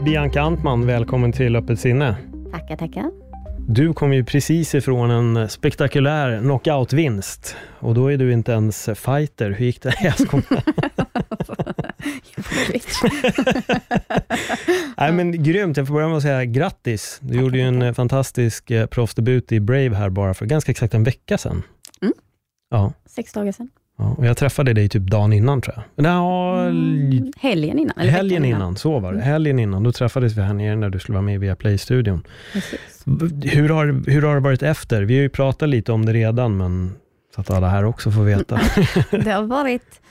Bianca Antman, välkommen till Öppet sinne. Tackar. Du kom ju precis ifrån en spektakulär knockout-vinst. Och då är du inte ens fighter. Hur gick det? Nej, men grymt. Jag får börja med att säga grattis. Du gjorde ju en fantastisk proffsdebut i Brave här bara för ganska exakt en vecka sedan. Mm. Ja. 6 dagar sedan. Ja, och jag träffade dig typ dagen innan, tror jag. Helgen innan. Eller helgen innan, så var det. Helgen innan, då träffades vi här nere när du skulle vara med via Play-studion. Precis. Hur har det varit efter? Vi har ju pratat lite om det redan, men så att alla här också får veta. Det har varit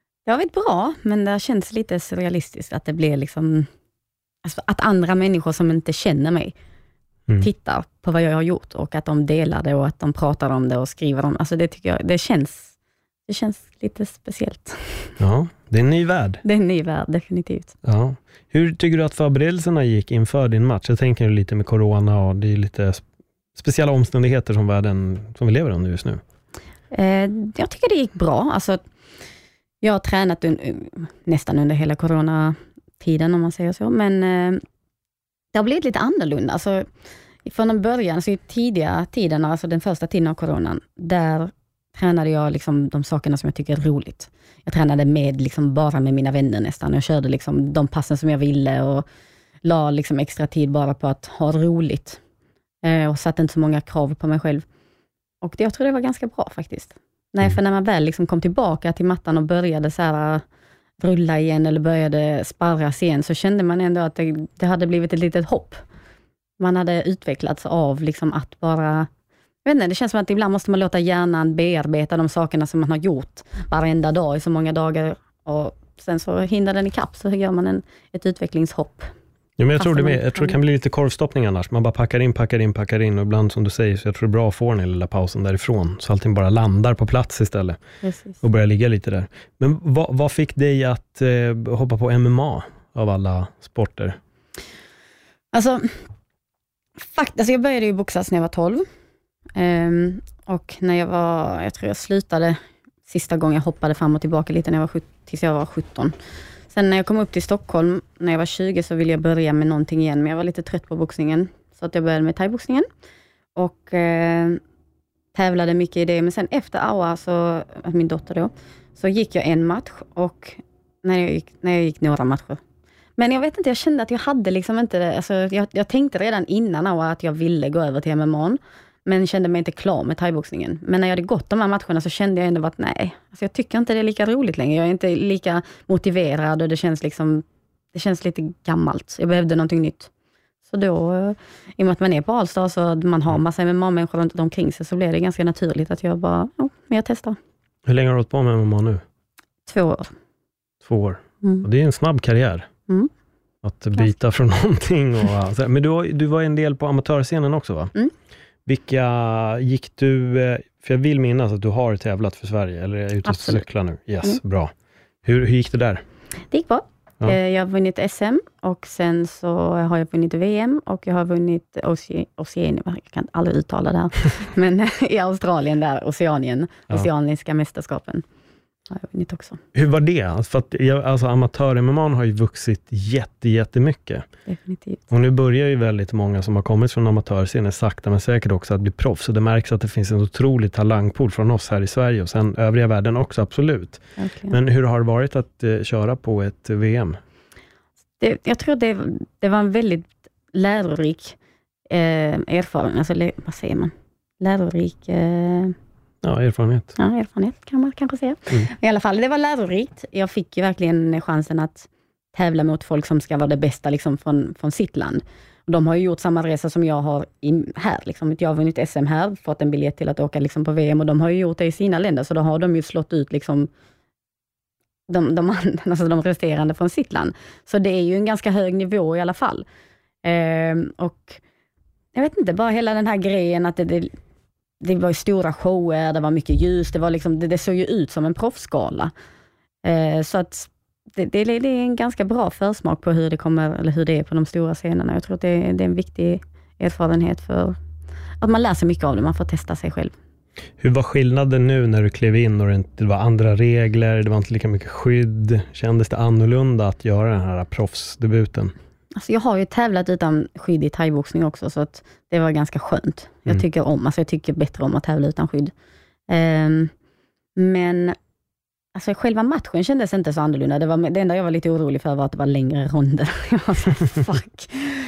bra, men det har känts lite surrealistiskt att det blir liksom, alltså att andra människor som inte känner mig tittar på vad jag har gjort och att de delar det och att de pratar om det och skriver om. Alltså det tycker jag, det känns lite speciellt. Ja, det är en ny värld. Det är en ny värld, definitivt. Ja. Hur tycker du att förberedelserna gick inför din match? Jag tänker lite med corona och det är lite speciella omständigheter som världen som vi lever under just nu. Jag tycker det gick bra. Alltså, jag har tränat nästan under hela coronatiden om man säger så. Men det har blivit lite annorlunda. Alltså, från en början, alltså i tidiga tiden, alltså den första tiden av coronan, där tränade jag liksom de sakerna som jag tycker är roligt. Jag tränade bara med mina vänner nästan. Jag körde liksom de passen som jag ville och la liksom extra tid bara på att ha roligt. Och satte inte så många krav på mig själv. Och jag tror det var ganska bra faktiskt. För när man väl liksom kom tillbaka till mattan och började så här rulla igen eller började sparras igen, så kände man ändå att det hade blivit ett litet hopp. Man hade utvecklats av liksom att bara, jag vet inte, det känns som att ibland måste man låta hjärnan bearbeta de sakerna som man har gjort varenda dag i så många dagar, och sen så hindrar den i kapp, så gör man ett utvecklingshopp. Ja, men jag tror det kan bli lite korvstoppning annars. Man bara packar in och ibland som du säger, så jag tror det är bra att få den lilla pausen därifrån så allting bara landar på plats istället. Precis. Och börjar ligga lite där. Men vad fick dig att hoppa på MMA av alla sporter? Alltså jag började ju boxas när jag var 12. Och när jag tror jag slutade sista gången, jag hoppade fram och tillbaka lite tills jag var 17. Sen när jag kom upp till Stockholm när jag var 20 så ville jag börja med någonting igen, men jag var lite trött på boxningen, så att jag började med thaiboxningen och tävlade mycket i det. Men sen efter Aua, så min dotter då, så gick jag en match, och när jag gick några matcher. Men jag vet inte, jag kände att jag hade liksom inte, alltså jag tänkte redan innan Aua att jag ville gå över till MMA, men kände mig inte klar med thaiboxningen. Men när jag hade gått de här matcherna så kände jag ändå att nej, alltså jag tycker inte det är lika roligt längre. Jag är inte lika motiverad och det känns lite gammalt. Jag behövde någonting nytt. Så då, i och med att man är på Allstar så man har massa MMA-människor runt omkring sig, så blev det ganska naturligt att jag bara, men jag testar. Hur länge har du hållit på med MMA nu? 2 år. 2 år. Och det är en snabb karriär. Att byta från någonting. Men du var en del på amatörscenen också, va? Vilka gick du, för jag vill minnas att du har tävlat för Sverige, eller är jag ute och cyklar nu? Yes, bra. Hur gick det där? Det gick bra. Ja. Jag har vunnit SM och sen så har jag vunnit VM och jag har vunnit Oceanien, jag kan aldrig uttala det här, men i Australien där, Oceaniska mästerskapen har jag vunnit också. Hur var det? För att amatör-MMA har ju vuxit jättemycket. Definitivt. Och nu börjar ju väldigt många som har kommit från amatörscenen sakta men säkert också att bli proffs. Så det märks att det finns en otrolig talangpool från oss här i Sverige och sen övriga världen också, absolut. Okay. Men hur har det varit att köra på ett VM? Jag tror det var en väldigt lärorik erfarenhet. Alltså, vad säger man? Lärorik... Ja, erfarenhet. Ja, erfarenhet kan man kanske säga. I alla fall, det var lärorikt. Jag fick ju verkligen chansen att tävla mot folk som ska vara det bästa liksom, från sitt land. De har ju gjort samma resa som jag har här. Liksom. Jag har vunnit SM här, fått en biljett till att åka liksom, på VM, och de har ju gjort det i sina länder, så då har de ju slått ut liksom, de resterande från sitt land. Så det är ju en ganska hög nivå i alla fall. Och jag vet inte, bara hela den här grejen att det var ju stora shower, det var mycket ljus, det var liksom, det såg ju ut som en proffsskala. Så att det är en ganska bra försmak på hur det kommer, eller hur det är på de stora scenerna. Jag tror att det är en viktig erfarenhet för att man lär sig mycket av det, man får testa sig själv. Hur var skillnaden nu när du klev in och det var andra regler, det var inte lika mycket skydd? Kändes det annorlunda att göra den här proffsdebuten? Alltså jag har ju tävlat utan skydd i thaiboxning också, så att det var ganska skönt. Jag tycker bättre om att tävla utan skydd. Men alltså själva matchen kändes inte så annorlunda. Det enda jag var lite orolig för var att det var längre ronder. Jag var så fuck.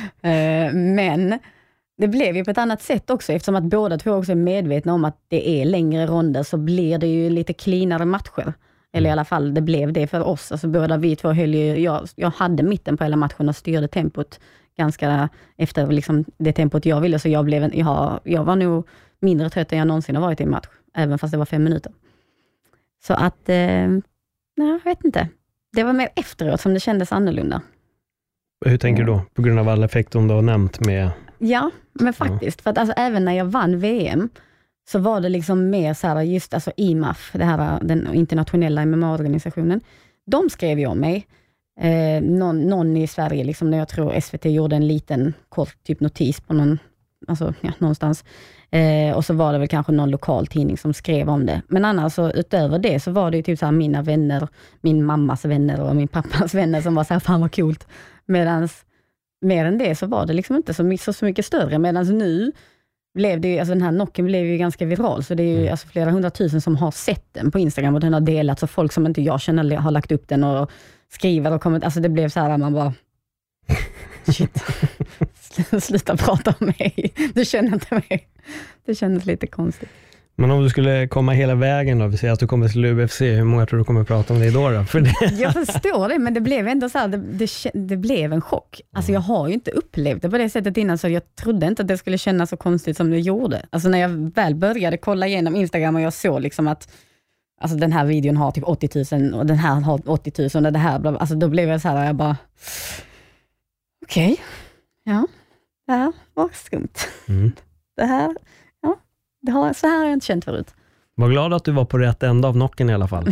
Men det blev ju på ett annat sätt också, eftersom att båda två också är medvetna om att det är längre ronder, så blir det ju lite cleanare matcher. Eller i alla fall, det blev det för oss. Alltså båda vi två höll ju, jag hade mitten på hela matchen och styrde tempot ganska efter liksom det tempot jag ville. Så jag var nog mindre trött än jag någonsin har varit i en match. Även fast det var 5 minuter. Så att, nej, jag vet inte. Det var mer efteråt som det kändes annorlunda. Hur tänker du då? På grund av alla effekter du har nämnt med... Ja, men faktiskt. För att alltså, även när jag vann VM så var det liksom mer så här, just alltså IMAF, den internationella MMA-organisationen. De skrev ju om mig. Någon i Sverige, liksom, när jag tror SVT gjorde en liten kort typ notis på någonstans. Och så var det väl kanske någon lokal tidning som skrev om det. Men annars så, utöver det så var det ju typ så här mina vänner, min mammas vänner och min pappas vänner som var så här, fan vad coolt. Medans mer än det så var det liksom inte så mycket större. Medans nu blev det ju, alltså den här knocken blev ju ganska viral, så det är ju alltså flera 100 000 som har sett den på Instagram och den har delats, och folk som inte jag känner har lagt upp den och skriver och kommit, alltså det blev så här, man bara shit, sluta prata om mig, du känner inte mig. Det kändes lite konstigt. Men om du skulle komma hela vägen då, vi säger att du kommer till UFC, hur många tror du kommer prata om det då? För det... Jag förstår det, men det blev ändå så här, det blev en chock. Alltså jag har ju inte upplevt det på det sättet innan, så jag trodde inte att det skulle kännas så konstigt som det gjorde. Alltså när jag väl började kolla igenom Instagram och jag såg liksom att alltså den här videon har typ 80 000 och den här har 80 000 och det här, alltså då blev jag så här, jag bara okej, ja, det här var skumt. Det här, så här har jag inte känt förut. Var glad att du var på rätt ända av knocken i alla fall.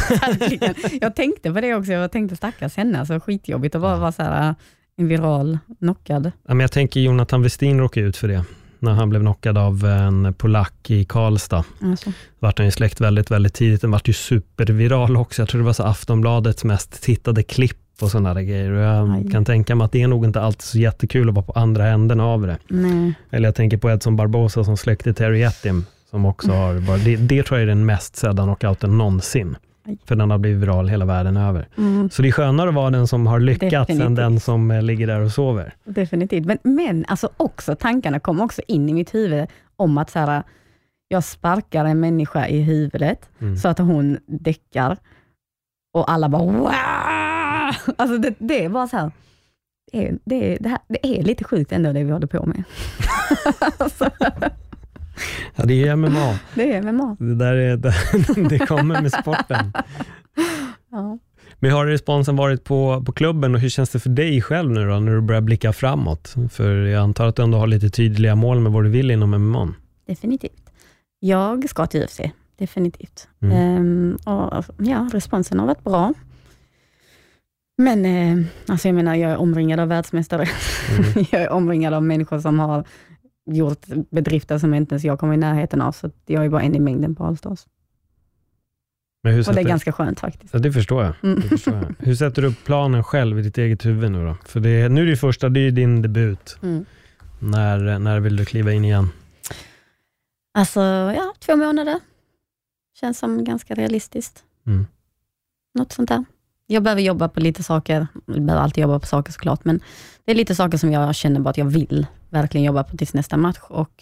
Jag tänkte på det också. Jag tänkte stackars henne. Så skitjobbigt att bara vara så här en viral knockad. Ja, men jag tänker Jonathan Westin råkade ut för det. När han blev knockad av en polack i Karlstad. Alltså. Vart han ju släckt väldigt, väldigt tidigt. Den vart ju superviral också. Jag tror det var så Aftonbladets mest tittade klipp och sådana där grejer. Och jag kan tänka mig att det är nog inte alltid så jättekul att vara på andra änden av det. Nej. Eller jag tänker på Edson Barbosa som släckte Terry Etim, som också har det tror jag är den mest sedda knockouten någonsin. För den har blivit viral hela världen över. Så det är skönare att vara den som har lyckats än den som ligger där och sover. Definitivt. Men alltså också, tankarna kom också in i mitt huvud om att så här, jag sparkar en människa i huvudet så att hon däckar. Och alla bara wow! Alltså det var så här. Det är lite sjukt ändå det vi håller på med. Alltså. Ja, det är MMA. Det är MMA. Det kommer med sporten. Ja. Men har responsen varit på klubben, och hur känns det för dig själv nu då, när du börjar blicka framåt? För jag antar att du ändå har lite tydliga mål med vad du vill inom MMA. Definitivt. Jag ska till UFC. Definitivt. Och ja, responsen har varit bra. Men alltså jag menar, jag är omringad av världsmästare. Jag är omringad av människor som har gjort bedrifter som inte ens jag kommer i närheten av, så jag är bara en i mängden på Allstars. Och det är ganska skönt faktiskt. Ja, det förstår jag. Hur sätter du upp planen själv i ditt eget huvud nu då? För nu är det första, det är din debut. När vill du kliva in igen? Alltså, 2 månader. Känns som ganska realistiskt. Något sånt där. Jag behöver jobba på lite saker. Jag behöver alltid jobba på saker såklart. Men det är lite saker som jag känner bara att jag vill verkligen jobba på tills nästa match. Och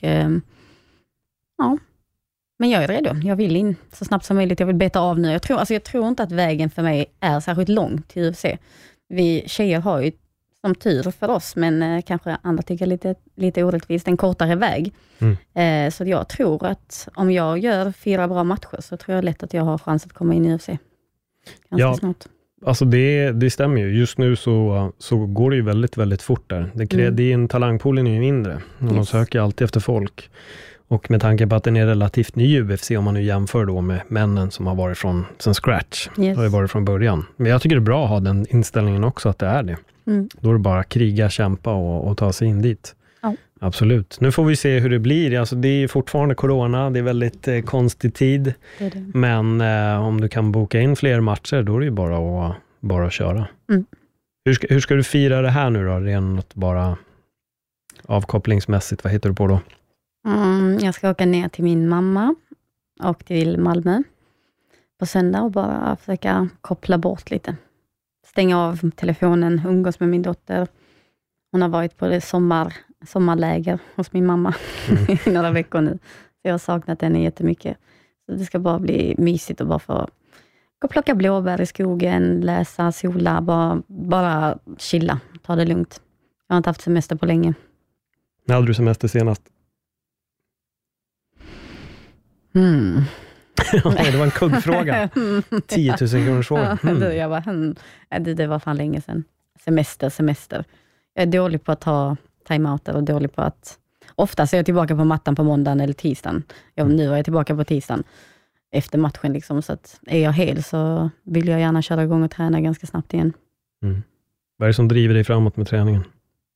men jag är redo. Jag vill in så snabbt som möjligt. Jag vill beta av nu. Jag tror inte att vägen för mig är särskilt lång till UFC. Vi tjejer har ju som tur för oss, men kanske andra tycker lite orättvist, en kortare väg. Så jag tror att om jag gör 4 bra matcher så tror jag lätt att jag har chans att komma in i UFC. Ganska snart. Alltså det stämmer ju. Just nu så går det ju väldigt, väldigt fort där. Det är en talangpoolen är ju mindre. De söker alltid efter folk. Och med tanke på att den är relativt ny UFC, om man nu jämför då med männen som har varit från scratch. Har ju varit från början. Men jag tycker det är bra att ha den inställningen också, att det är det. Då är det bara kriga, kämpa och ta sig in dit. Ja. Absolut. Nu får vi se hur det blir. Alltså det är fortfarande corona. Det är väldigt konstig tid. Det. Men om du kan boka in fler matcher, då är det ju bara att köra. Hur ska du fira det här nu då? Rent bara avkopplingsmässigt, vad hittar du på då? Jag ska åka ner till min mamma och till Malmö på söndag och bara försöka koppla bort lite. Stänga av telefonen, umgås med min dotter. Hon har varit på det sommarläger hos min mamma i några veckor nu. Så jag har saknat henne jättemycket. Så det ska bara bli mysigt och bara få gå och plocka blåbär i skogen, läsa, sola, bara chilla, ta det lugnt. Jag har inte haft semester på länge. När hade du semester senast? Det var en kuggfråga. 10 000 kronors fråga. Jag bara, det var fan länge sedan. Semester. Jag är dålig på att ta time-outer och dålig på att... Oftast är jag tillbaka på mattan på måndagen eller tisdagen. Nu är jag tillbaka på tisdagen efter matchen. Liksom, så att är jag hel så vill jag gärna köra igång och träna ganska snabbt igen. Vad är det som driver dig framåt med träningen?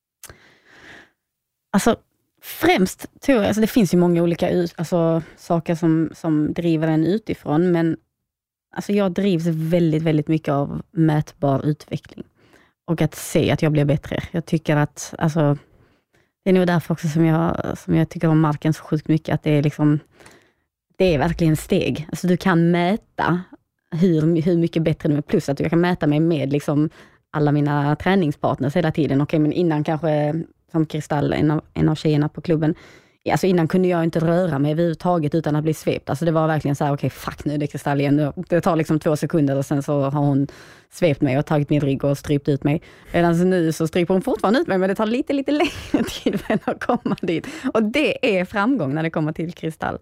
Alltså, främst tror jag, alltså det finns ju många olika saker som driver en utifrån, men alltså jag drivs väldigt, väldigt mycket av mätbar utveckling. Och att se att jag blir bättre. Jag tycker att, alltså, det är nog därför också som jag tycker om marken så sjukt mycket, att det är liksom, det är verkligen steg. Alltså du kan mäta hur mycket bättre du är, plus att jag kan mäta mig med liksom alla mina träningspartners hela tiden. Okej, men innan kanske, som Kristall, en av tjejerna på klubben, alltså innan kunde jag inte röra mig överhuvudtaget utan att bli svept. Alltså det var verkligen så här, okej, fuck nu, det är Kristall igen. Det tar liksom 2 sekunder och sen så har hon svept mig och tagit min rygg och strypt ut mig. Medan nu så stryper hon fortfarande ut mig, men det tar lite längre tid för att komma dit. Och det är framgång när det kommer till Kristall.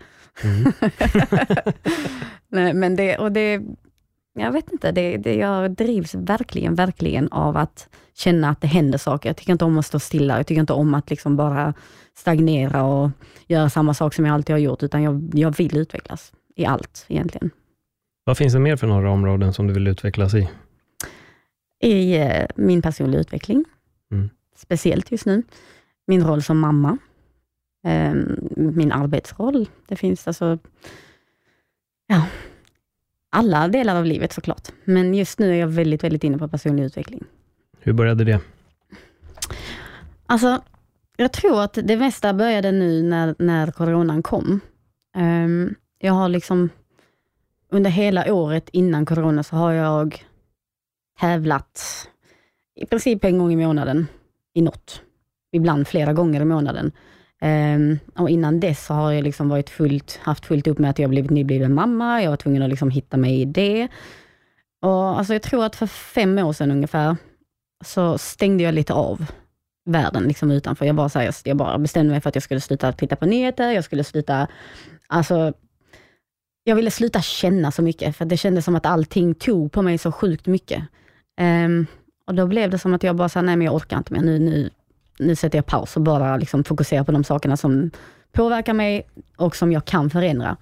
Nej, men det jag vet inte, jag drivs verkligen av att känna att det händer saker. Jag tycker inte om att stå stilla. Jag tycker inte om att liksom bara stagnera och göra samma sak som jag alltid har gjort, utan jag vill utvecklas i allt egentligen. Vad finns det mer för några områden som du vill utvecklas i? I min personliga utveckling. Speciellt just nu. Min roll som mamma. Min arbetsroll. Det finns alltså... Ja... Alla delar av livet såklart. Men just nu är jag väldigt, väldigt inne på personlig utveckling. Hur började det? Alltså, jag tror att det mesta började nu när coronan kom. Jag har liksom, under hela året innan corona så har jag tävlat i princip en gång i månaden i något. Ibland flera gånger i månaden. Och innan dess så har jag liksom haft fullt upp med att jag blivit nybliven mamma. Jag var tvungen att liksom hitta mig i det. Och alltså jag tror att för 5 år sedan ungefär så stängde jag lite av världen liksom utanför. Jag bara bestämde mig för att jag skulle sluta titta på nyheter. Jag ville sluta känna så mycket, för det kändes som att allting tog på mig så sjukt mycket. Och då blev det som att jag bara sa, nej men jag orkar inte mer. Nu sätter jag paus och bara liksom fokuserar på de sakerna som påverkar mig och som jag kan förändra.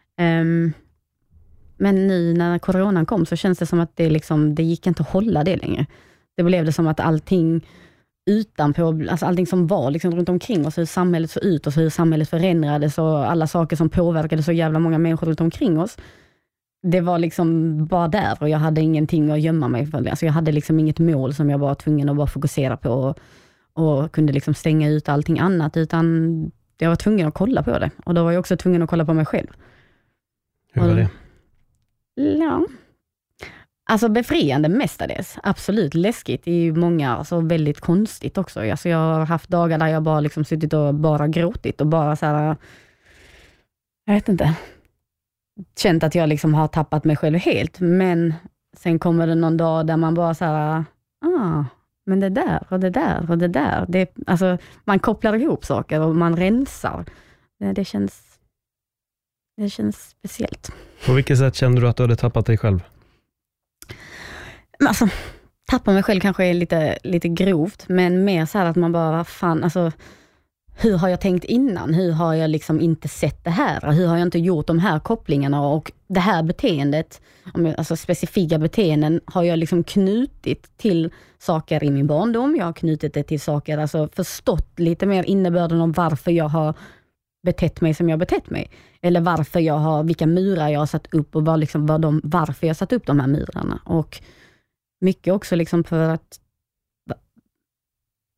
Men nu när coronan kom så känns det som att det gick inte att hålla det längre. Det blev det som att allting utanpå, alltså allting som var liksom runt omkring oss, hur samhället såg ut och hur samhället förändrades och alla saker som påverkade så jävla många människor runt omkring oss. Det var liksom bara där och jag hade ingenting att gömma mig för. Alltså jag hade liksom inget mål som jag var tvungen att bara fokusera på och kunde liksom stänga ut allting annat, utan jag var tvungen att kolla på det. Och då var jag också tvungen att kolla på mig själv. Hur var det? Ja. Alltså befriande mestadels. Absolut läskigt i många, alltså väldigt konstigt också. Alltså jag har haft dagar där jag bara liksom suttit och bara gråtit och bara så här, jag vet inte, känt att jag liksom har tappat mig själv helt. Men sen kommer det någon dag där man bara så här, men det där och det där och det där. Alltså, man kopplar ihop saker och man rensar. Det känns speciellt. På vilket sätt kände du att du hade tappat dig själv? Alltså, tappa mig själv kanske är lite grovt, men mer så här att man bara, fan, alltså, hur har jag tänkt innan? Hur har jag liksom inte sett det här? Hur har jag inte gjort de här kopplingarna? Och det här beteendet, alltså specifika beteenden, har jag liksom knutit till saker i min barndom. Jag har knutit det till saker, alltså förstått lite mer innebörden om varför jag har betett mig som jag betett mig. Eller vilka murar jag har satt upp och varför jag satt upp de här murarna. Och mycket också liksom för att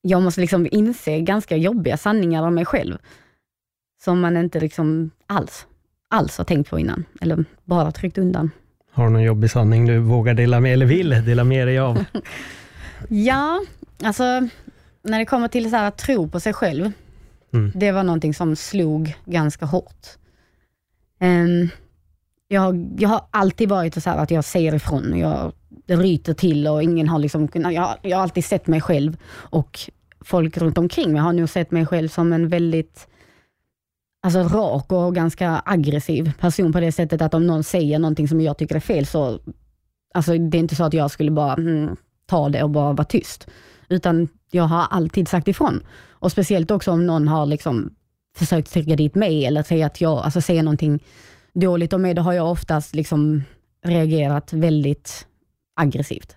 jag måste liksom inse ganska jobbiga sanningar om mig själv som man inte liksom alls har tänkt på innan, eller bara tryckt undan. Har du någon jobbig sanning du vågar dela med eller vill dela med dig av? Ja, alltså när det kommer till så här att tro på sig själv, det var någonting som slog ganska hårt. Jag har alltid varit så här att jag ser ifrån, jag ryter till och ingen har liksom kunnat, jag har alltid sett mig själv och folk runt omkring mig har nog sett mig själv som en väldigt rak och ganska aggressiv person på det sättet att om någon säger någonting som jag tycker är fel så det är inte så att jag skulle bara ta det och bara vara tyst, utan jag har alltid sagt ifrån, och speciellt också om någon har liksom försökt trycka dit mig eller säga att jag säger någonting dåligt om mig, då har jag oftast liksom reagerat väldigt aggressivt.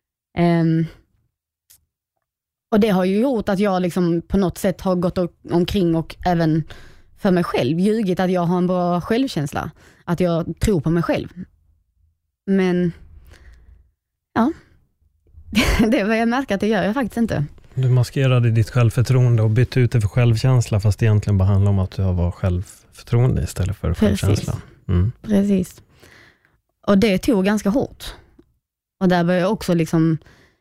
Och det har ju gjort att jag liksom på något sätt har gått omkring och även för mig själv ljugit att jag har en bra självkänsla, att jag tror på mig själv. Men ja, det är vad jag märker att det gör jag faktiskt inte. Du maskerade ditt självförtroende och bytte ut det för självkänsla, fast det egentligen bara handlar om att du har självförtroende istället för självkänsla. Precis. Och det tog ganska hårt. Och där började jag också liksom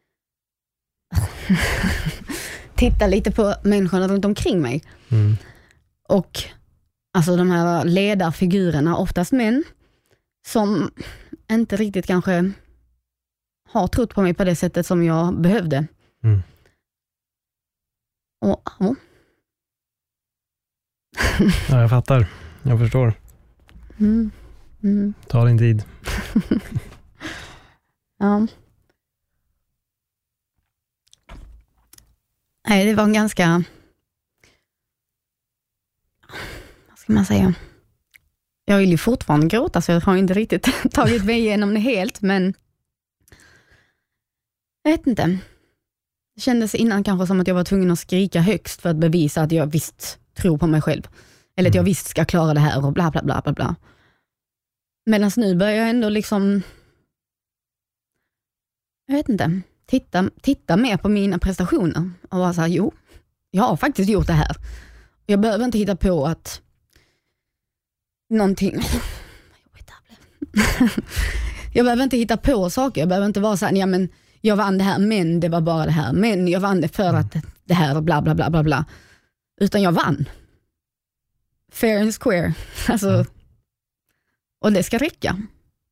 titta lite på människorna runt omkring mig. Och de här ledarfigurerna, oftast män, som inte riktigt kanske har trott på mig på det sättet som jag behövde. Och ja, jag fattar. Jag förstår. Ta din tid. Ja. Nej, det var en ganska, vad ska man säga? Jag vill ju fortfarande gråta, så jag har inte riktigt tagit mig igenom det helt, men jag vet inte. Det kändes innan kanske som att jag var tvungen att skrika högst för att bevisa att jag visst tror på mig själv. Eller att jag visst ska klara det här och bla bla bla bla bla. Medan nu börjar jag ändå liksom, jag vet inte, titta mer på mina prestationer och vara så här, jo, jag har faktiskt gjort det här. Jag behöver inte hitta på att någonting jag behöver inte hitta på saker. Jag behöver inte vara så här, ja men jag vann det här, men det var bara det här, men jag vann det för att det här och bla bla bla bla bla. Utan jag vann. Fair and square. Och det ska räcka.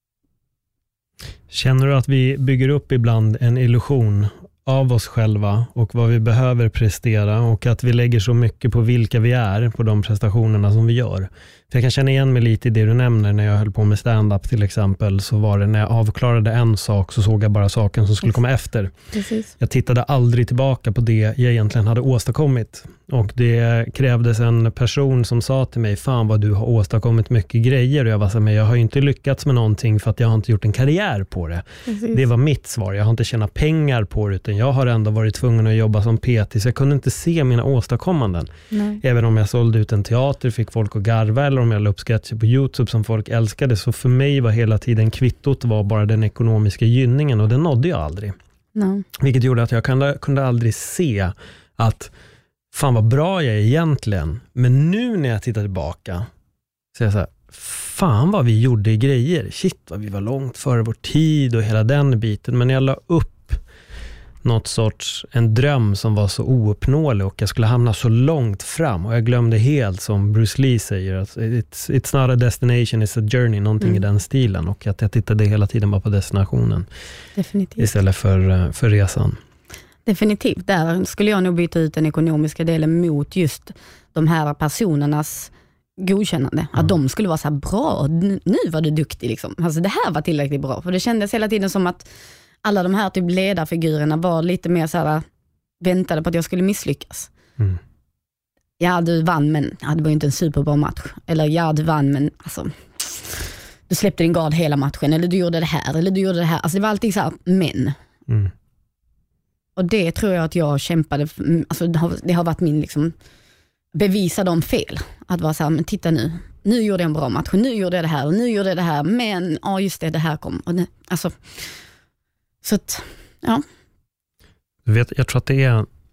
Känner du att vi bygger upp ibland en illusion av oss själva och vad vi behöver prestera, och att vi lägger så mycket på vilka vi är på de prestationerna som vi gör? För jag kan känna igen mig lite i det du nämner. När jag höll på med stand-up till exempel, så var det när jag avklarade en sak så såg jag bara saken som skulle komma efter. Precis. Jag tittade aldrig tillbaka på det jag egentligen hade åstadkommit, och det krävdes en person som sa till mig, fan vad du har åstadkommit mycket grejer, och jag var så här, men jag har ju inte lyckats med någonting för att jag har inte gjort en karriär på det. Precis. Det var mitt svar. Jag har inte tjänat pengar på det, utan jag har ändå varit tvungen att jobba som PT, så jag kunde inte se mina åstadkommanden. Nej. Även om jag sålde ut en teater, fick folk att garva, eller om jag la upp sketcher på YouTube som folk älskade, så för mig var hela tiden kvittot var bara den ekonomiska gynningen, och den nådde jag aldrig. No. Vilket gjorde att jag kunde aldrig se att fan vad bra jag är egentligen. Men nu när jag tittar tillbaka så är jag så här, fan vad vi gjorde grejer. Shit vad vi var långt före vår tid och hela den biten. Men jag la upp en dröm som var så ouppnåelig, och jag skulle hamna så långt fram, och jag glömde helt, som Bruce Lee säger, att it's not a destination, it's a journey, någonting i den stilen, och att jag tittade hela tiden bara på destinationen. Definitivt. Istället för resan. Definitivt, där skulle jag nog byta ut den ekonomiska delen mot just de här personernas godkännande. Att de skulle vara så här, bra, nu var du duktig liksom. Det här var tillräckligt bra. För det kändes hela tiden som att alla de här typ ledarfigurerna var lite mer så här, väntade på att jag skulle misslyckas. Ja, du vann, men det var ju inte en superbra match. Eller ja, du vann, men du släppte din gard hela matchen. Eller du gjorde det här, eller du gjorde det här. Det var alltid så här, men. Och det tror jag att jag kämpade för, det har varit min liksom, bevisa dem fel. Att vara så här, men titta nu gjorde jag en bra match, nu gjorde jag det här och nu gjorde jag det här, men just det här kom. Och så att, ja. Du vet, jag tror att det är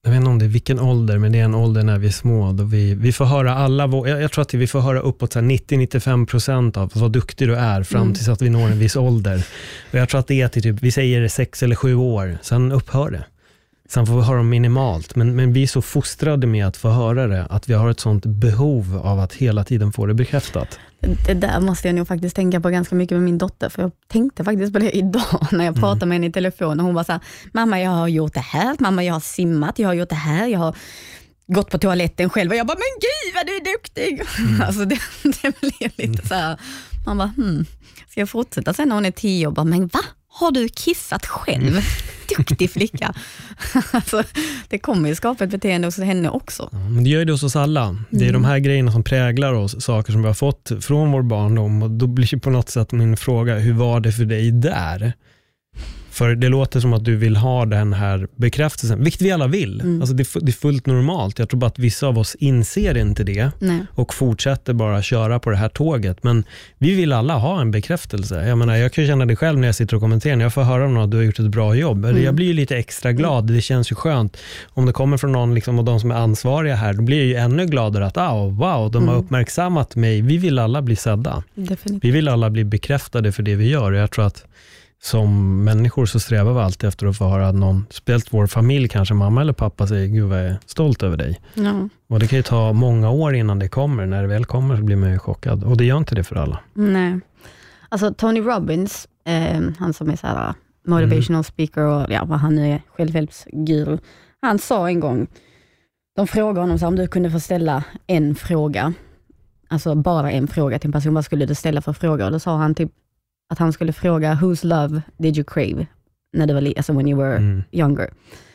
Jag vet inte om det är vilken ålder, men det är en ålder när vi är små. Då vi får höra jag tror att vi får höra uppåt 90-95% av vad duktig du är fram tills att vi når en viss ålder. Och jag tror att det är till typ, vi säger 6 eller 7 år, sen upphör det. Sen får vi höra minimalt, men vi är så fostrade med att få höra det, att vi har ett sånt behov av att hela tiden få det bekräftat. Det där måste jag nog faktiskt tänka på ganska mycket med min dotter, för jag tänkte faktiskt på det idag när jag pratade med henne i telefon, och hon var så här: mamma, jag har gjort det här, mamma, jag har simmat, jag har gjort det här, jag har gått på toaletten själv, och jag bara, men gud vad du är duktig. Alltså det blev lite så här, man bara, ska jag fortsätta sen när hon är 10 och bara, men va? Har du kissat själv? Duktig flicka. Alltså, det kommer ju skapa ett beteende hos henne också. Ja, men det gör det hos oss alla. Det är de här grejerna som präglar oss, saker som vi har fått från vår barndom, och då blir det på något sätt min fråga, hur var det för dig där? För det låter som att du vill ha den här bekräftelsen, vilket vi alla vill. Alltså det är fullt normalt. Jag tror bara att vissa av oss inser inte det. Nej. Och fortsätter bara köra på det här tåget. Men vi vill alla ha en bekräftelse. Jag menar, jag kan känna det själv när jag sitter och kommenterar. När jag får höra om någon att du har gjort ett bra jobb. Jag blir ju lite extra glad. Det känns ju skönt. Om det kommer från någon liksom, och de som är ansvariga här, då blir jag ju ännu gladare att wow, de har uppmärksammat mig. Vi vill alla bli sedda. Definitivt. Vi vill alla bli bekräftade för det vi gör. Och jag tror att som människor så strävar vi alltid efter att få höra att någon, speciellt vår familj, kanske mamma eller pappa, säger, gud vad jag är stolt över dig. Ja. Och det kan ju ta många år innan det kommer. När det väl kommer så blir man ju chockad. Och det gör inte det för alla. Nej. Alltså Tony Robbins, han som är så här motivational speaker och vad han nu är, självhjälpsguru. Han sa en gång, de frågade honom så om du kunde få ställa en fråga, alltså bara en fråga till en person, vad skulle du ställa för fråga? Och då sa han typ att han skulle fråga, whose love did you crave när du var alltså when you were younger.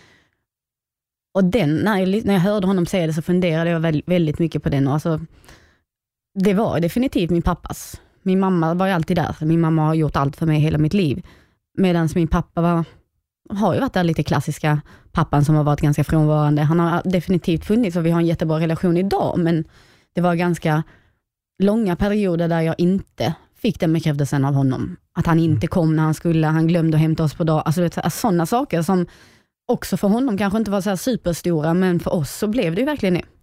Och när jag hörde honom säga det så funderade jag väldigt mycket på den. Och alltså, det var definitivt min pappas. Min mamma var ju alltid där. Min mamma har gjort allt för mig hela mitt liv. Medan min pappa har ju varit där lite klassiska pappan som har varit ganska frånvarande. Han har definitivt funnits och vi har en jättebra relation idag. Men det var ganska långa perioder där jag inte fick den bekräftelsen av honom. Att han inte kom när han skulle, han glömde att hämta oss på dag. Alltså sådana saker som också för honom kanske inte var så här superstora, men för oss så blev det ju verkligen det.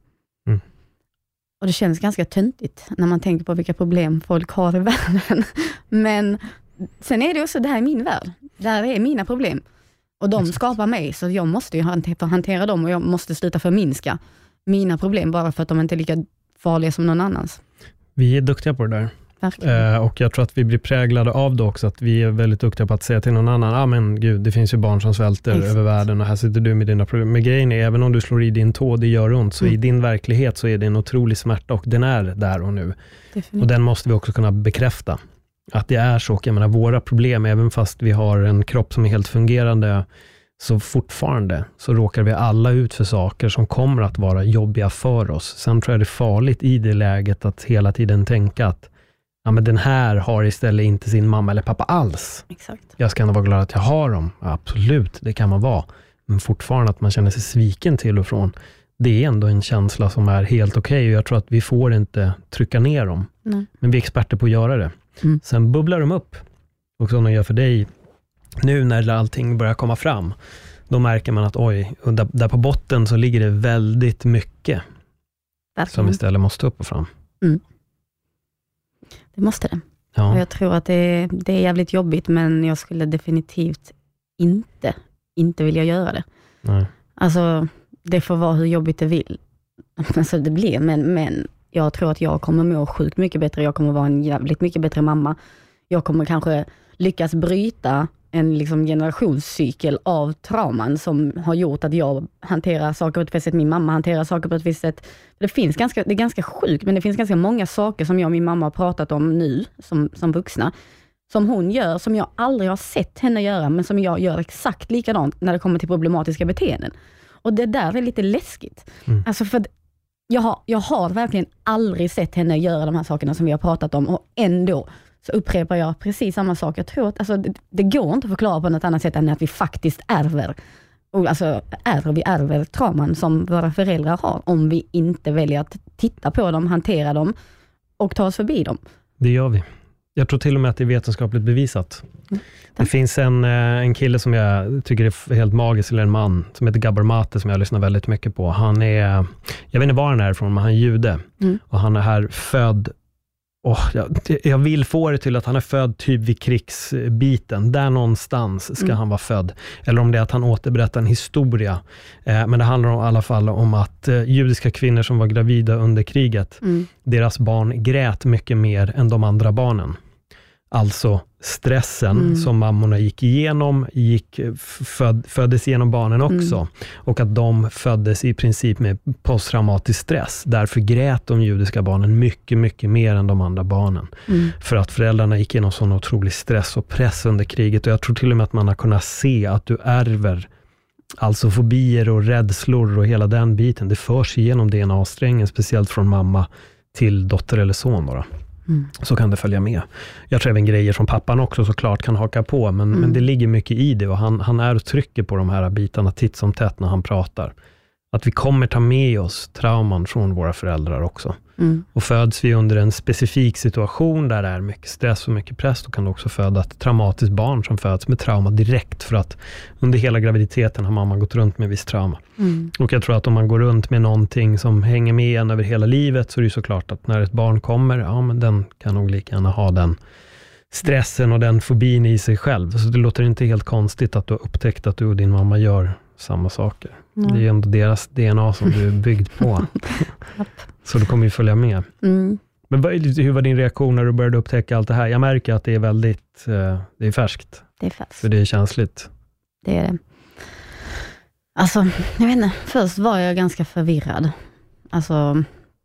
Och det känns ganska töntigt när man tänker på vilka problem folk har i världen. Men sen är det också, det här är min värld. Det här är mina problem. Och de skapar mig, så jag måste ju hantera dem och jag måste sluta förminska mina problem bara för att de inte är lika farliga som någon annans. Vi är duktiga på det där. Och jag tror att vi blir präglade av det också, att vi är väldigt duktiga på att säga till någon annan, men gud, det finns ju barn som svälter över världen och här sitter du med dina problem. Men grejen är, även om du slår i din tå, det gör ont, så i din verklighet så är det en otrolig smärta och den är där och nu. Definitivt. Och den måste vi också kunna bekräfta. Att det är så, jag menar, våra problem, även fast vi har en kropp som är helt fungerande, så fortfarande så råkar vi alla ut för saker som kommer att vara jobbiga för oss. Sen tror jag det är farligt i det läget att hela tiden tänka att men den här har istället inte sin mamma eller pappa alls. Exakt. Jag ska ändå vara glad att jag har dem. Ja, absolut, det kan man vara. Men fortfarande att man känner sig sviken till och från, det är ändå en känsla som är helt okej. Och jag tror att vi får inte trycka ner dem. Nej. Men vi är experter på att göra det. Sen bubblar de upp. Och som de gör för dig nu när allting börjar komma fram. Då märker man att där på botten så ligger det väldigt mycket. Som istället måste upp och fram. Det måste det. Ja. Och jag tror att det är jävligt jobbigt, men jag skulle definitivt inte vilja göra det. Nej. Alltså, det får vara hur jobbigt det vill. Alltså det blir, men jag tror att jag kommer må sjukt mycket bättre. Jag kommer vara en jävligt mycket bättre mamma. Jag kommer kanske lyckas bryta en liksom generationscykel av trauman som har gjort att jag hanterar saker på ett visst sätt, min mamma hanterar saker på ett visst sätt. Det är ganska sjukt, men det finns ganska många saker som jag och min mamma har pratat om nu som vuxna, som hon gör, som jag aldrig har sett henne göra, men som jag gör exakt likadant när det kommer till problematiska beteenden. Och det där är lite läskigt. Alltså för jag har verkligen aldrig sett henne göra de här sakerna som vi har pratat om, och ändå så upprepar jag precis samma sak. Jag tror att det går inte att förklara på något annat sätt än att vi faktiskt ärver. Och alltså vi ärver trauman som våra föräldrar har, om vi inte väljer att titta på dem, hantera dem och ta oss förbi dem. Det gör vi. Jag tror till och med att det är vetenskapligt bevisat. Det finns en kille som jag tycker är helt magisk, eller en man, som heter Gabor Mate, som jag lyssnar väldigt mycket på. Han är, jag vet inte var han är ifrån, men han är jude. Och han är här född. Jag vill få det till att han är född typ vid krigsbiten. Där någonstans ska han vara född. Eller om det är att han återberättar en historia. Men det handlar i alla fall om att judiska kvinnor som var gravida under kriget, deras barn grät mycket mer än de andra barnen. Alltså stressen som mammorna gick igenom föddes genom barnen också. Och att de föddes i princip med posttraumatisk stress. Därför grät de judiska barnen mycket, mycket mer än de andra barnen. För att föräldrarna gick igenom sån otrolig stress och press under kriget. Och jag tror till och med att man har kunnat se att du ärver alltså fobier och rädslor och hela den biten. Det förs igenom DNA-strängen, speciellt från mamma till dotter eller son då. Så kan det följa med. Jag tror även grejer som pappan också såklart kan haka på, men det ligger mycket i det, och han är och trycker på de här bitarna titt som tätt när han pratar. Att vi kommer ta med oss trauman från våra föräldrar också. Och föds vi under en specifik situation där det är mycket stress och mycket press, då kan det också föda ett traumatiskt barn som föds med trauma direkt, för att under hela graviditeten har mamma gått runt med viss trauma. Och jag tror att om man går runt med någonting som hänger med en över hela livet, så är det såklart att när ett barn kommer, ja men den kan nog lika gärna ha den stressen och den fobin i sig själv. Så det låter inte helt konstigt att du har upptäckt att du och din mamma gör samma saker. Det är ju ändå deras DNA som du är byggd på. Så du kommer ju följa med. Men hur var din reaktion när du började upptäcka allt det här? Jag märker att det är väldigt, det är färskt. Det är färskt. För det är känsligt. Det är det. Alltså, jag vet inte. Först var jag ganska förvirrad. Alltså,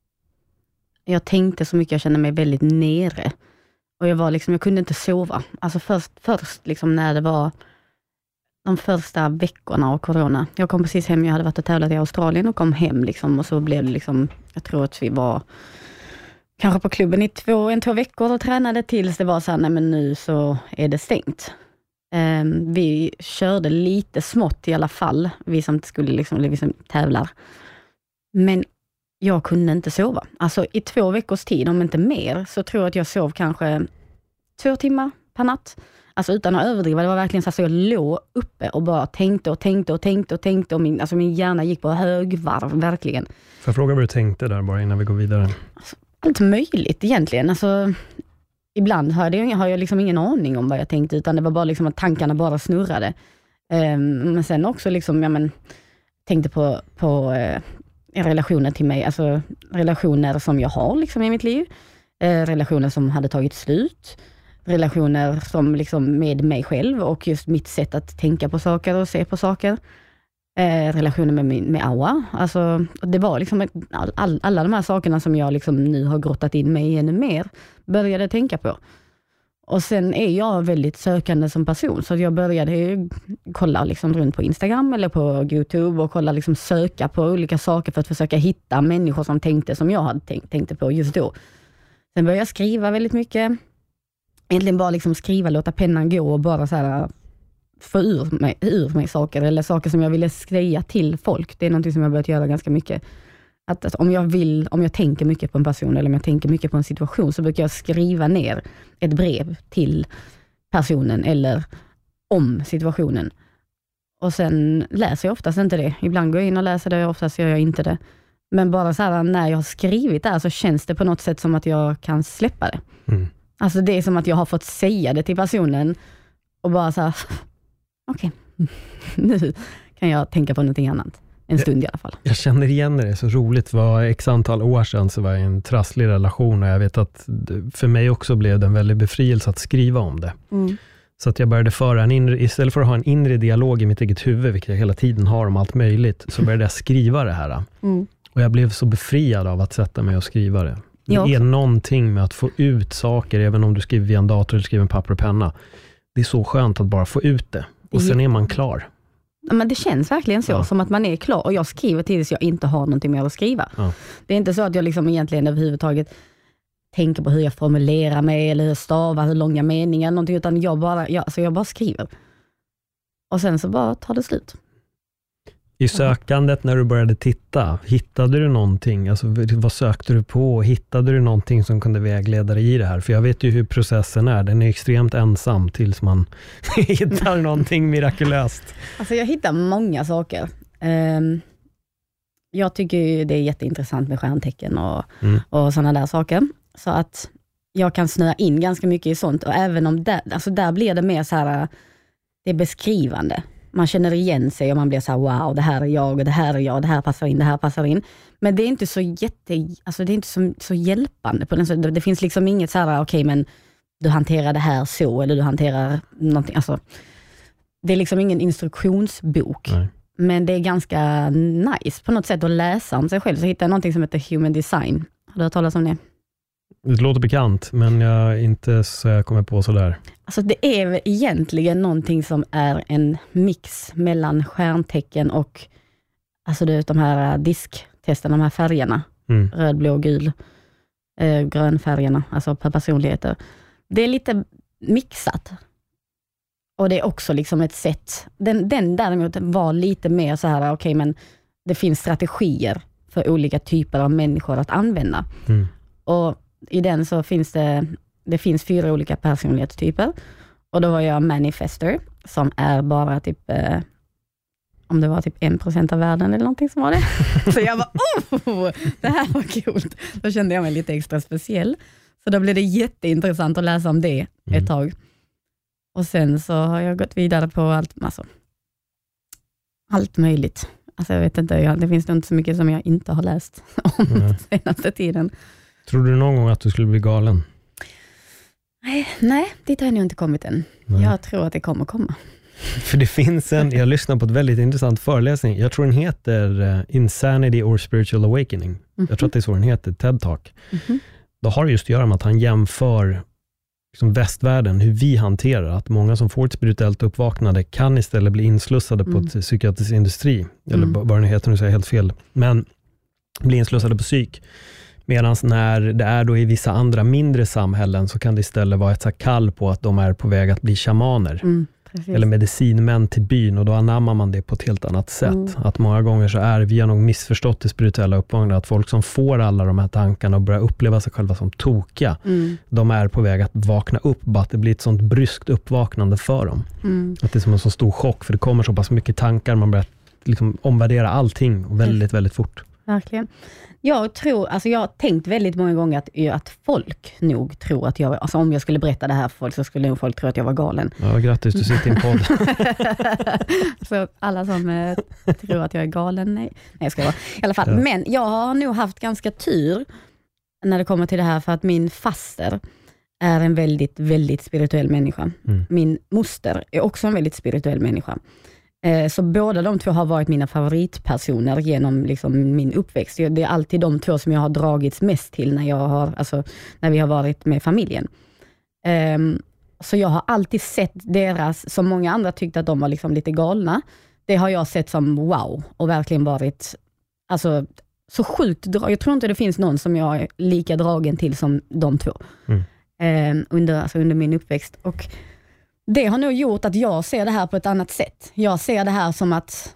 jag tänkte så mycket, jag kände mig väldigt nere. Och jag kunde inte sova. Alltså först liksom när det var de första veckorna av corona. Jag kom precis hem, jag hade varit och tävlat i Australien och kom hem liksom, och så blev det liksom, jag tror att vi var kanske på klubben i 2 veckor och tränade tills det var så här, nej men nu så är det stängt. Vi körde lite smått i alla fall, vi som skulle vi som tävlar. Men jag kunde inte sova. Alltså i 2 veckors tid, om inte mer, så tror jag att jag sov kanske 2 timmar per natt. Alltså utan att överdriva, det var verkligen så att jag låg uppe och bara tänkte och min hjärna gick på högvarv, verkligen. Får jag fråga vad du tänkte där bara innan vi går vidare? Alltså, allt möjligt egentligen. Alltså, ibland har jag liksom ingen aning om vad jag tänkte, utan det var bara liksom att tankarna bara snurrade. Men sen också liksom, tänkte på relationer till mig, alltså relationer som jag har liksom i mitt liv, relationer som hade tagit slut, relationer som liksom med mig själv och just mitt sätt att tänka på saker och se på saker, relationer med Aua. Alltså, det var liksom alla de här sakerna som jag liksom nu har grottat in mig ännu mer, började tänka på. Och sen är jag väldigt sökande som person, så jag började kolla liksom runt på Instagram eller på YouTube och kolla liksom, söka på olika saker för att försöka hitta människor som tänkte som jag hade tänkte på just då. Sen började jag skriva väldigt mycket. Egentligen bara liksom skriva, låta pennan gå och bara så här få ur mig saker, eller saker som jag ville säga till folk. Det är något som jag börjat göra ganska mycket. Att om jag tänker mycket på en person eller om jag tänker mycket på en situation, så brukar jag skriva ner ett brev till personen eller om situationen. Och sen läser jag oftast inte det. Ibland går jag in och läser det, oftast gör jag inte det. Men bara så här, när jag har skrivit det så känns det på något sätt som att jag kan släppa det. Alltså det är som att jag har fått säga det till personen och bara så här, okej, nu kan jag tänka på någonting annat. En stund i alla fall. Jag känner igen det, så roligt. Var x antal år sedan så var jag i en trasslig relation, och jag vet att för mig också blev det en väldigt befrielse att skriva om det. Så att jag började föra istället för att ha en inre dialog i mitt eget huvud, vilket jag hela tiden har om allt möjligt, så började jag skriva det här. Och jag blev så befriad av att sätta mig och skriva det. Det är någonting med att få ut saker, även om du skriver via en dator eller skriver en papper och penna. Det är så skönt att bara få ut det. Och sen är man klar. Men det känns verkligen så, som att man är klar. Och jag skriver tills jag inte har någonting mer att skriva. Det är inte så att jag liksom egentligen överhuvudtaget tänker på hur jag formulerar mig eller hur jag stavar, hur långa meningar, någonting, utan jag bara skriver. Och sen så bara tar det slut. I sökandet när du började titta, hittade du någonting? Alltså, vad sökte du på? Hittade du någonting som kunde vägleda dig i det här? För jag vet ju hur processen är. Den är extremt ensam tills man hittar någonting mirakulöst. Alltså jag hittar många saker. Jag tycker det är jätteintressant med stjärntecken och sådana där saker. Så att jag kan snöa in ganska mycket i sånt. Och även om där blir det mer så här, det är beskrivande. Man känner igen sig och man blir så här, wow, det här är jag och det här är jag, det här passar in, det här passar in. Men det är inte så alltså det är inte så hjälpande på den. Så det finns liksom inget så här, okej, men du hanterar det här så, eller du hanterar någonting. Alltså, det är liksom ingen instruktionsbok. Nej. Men det är ganska nice på något sätt att läsa om sig själv. Så hittar jag någonting som heter Human Design. Har du hört talas om det? Det låter bekant, men jag inte så jag kommer på sådär. Alltså det är väl egentligen någonting som är en mix mellan stjärntecken och alltså de här disktesterna, de här färgerna. Röd, blå, gul, grön färgerna, alltså per personligheter. Det är lite mixat. Och det är också liksom ett sätt. Den däremot var lite mer så här, okej, men det finns strategier för olika typer av människor att använda. Och i den så finns det finns 4 olika personlighetstyper. Och då var jag manifester, som är bara typ om det var typ 1% av världen eller någonting som var det. Så jag bara, det här var coolt. Då kände jag mig lite extra speciell. Så då blev det jätteintressant att läsa om det ett tag. Och sen så har jag gått vidare på allt möjligt. Alltså jag vet inte, det finns inte så mycket som jag inte har läst om senaste tiden. Tror du någon gång att du skulle bli galen? Nej, dit har jag nog inte kommit än. Nej. Jag tror att det kommer komma. För det finns jag lyssnar på ett väldigt intressant föreläsning. Jag tror den heter Insanity or Spiritual Awakening. Jag tror att det är så den heter, TED Talk. Då har det just att göra med att han jämför liksom västvärlden, hur vi hanterar att många som får ett spirituellt uppvaknande kan istället bli inslussade på ett psykiatrisk industri. Eller vad det heter, nu säger jag helt fel. Men bli inslussade på psyk. Medan när det är då i vissa andra mindre samhällen så kan det istället vara ett kall på att de är på väg att bli shamaner. Eller medicinmän till byn, och då anammar man det på ett helt annat sätt. Att många gånger så är vi har nog missförstått det spirituella uppvaknandet, att folk som får alla de här tankarna och börjar uppleva sig själva som tokiga, de är på väg att vakna upp, bara att det blir ett sånt bryskt uppvaknande för dem. Att det är som en så stor chock, för det kommer så pass mycket tankar, man börjar liksom omvärdera allting och väldigt, väldigt fort. Verkligen. Jag har tänkt väldigt många gånger att folk nog tror att jag, alltså om jag skulle berätta det här för folk så skulle nog folk tro att jag var galen. Ja, grattis, du sitter i en podd. Så alla som tror att jag är galen, nej jag ska vara. I alla fall. Ja. Men jag har nog haft ganska tur när det kommer till det här, för att min faster är en väldigt, väldigt spirituell människa. Min moster är också en väldigt spirituell människa. Så båda de två har varit mina favoritpersoner genom liksom min uppväxt. Det är alltid de två som jag har dragits mest till när vi har varit med familjen. Så jag har alltid sett deras, som många andra tyckte att de var liksom lite galna. Det har jag sett som wow, och verkligen varit så sjukt. Jag tror inte det finns någon som jag är lika dragen till som de två. Under min uppväxt. Och det har nog gjort att jag ser det här på ett annat sätt. Jag ser det här som att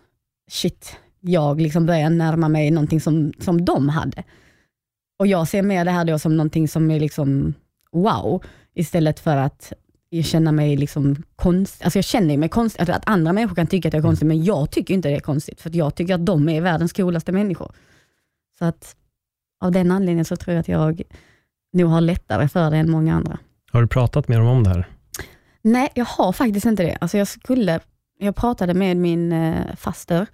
jag liksom börjar närma mig någonting som de hade. Och jag ser mer det här då som någonting som är liksom wow, istället för att jag känner mig liksom konstig. Alltså jag känner mig konstig, att andra människor kan tycka att jag är konstig, men jag tycker inte det är konstigt, för att jag tycker att de är världens coolaste människor. Så att av den anledningen så tror jag att jag nog har lättare för det än många andra. Har du pratat med dem om det här? Nej, jag har faktiskt inte det. Alltså jag pratade med min faster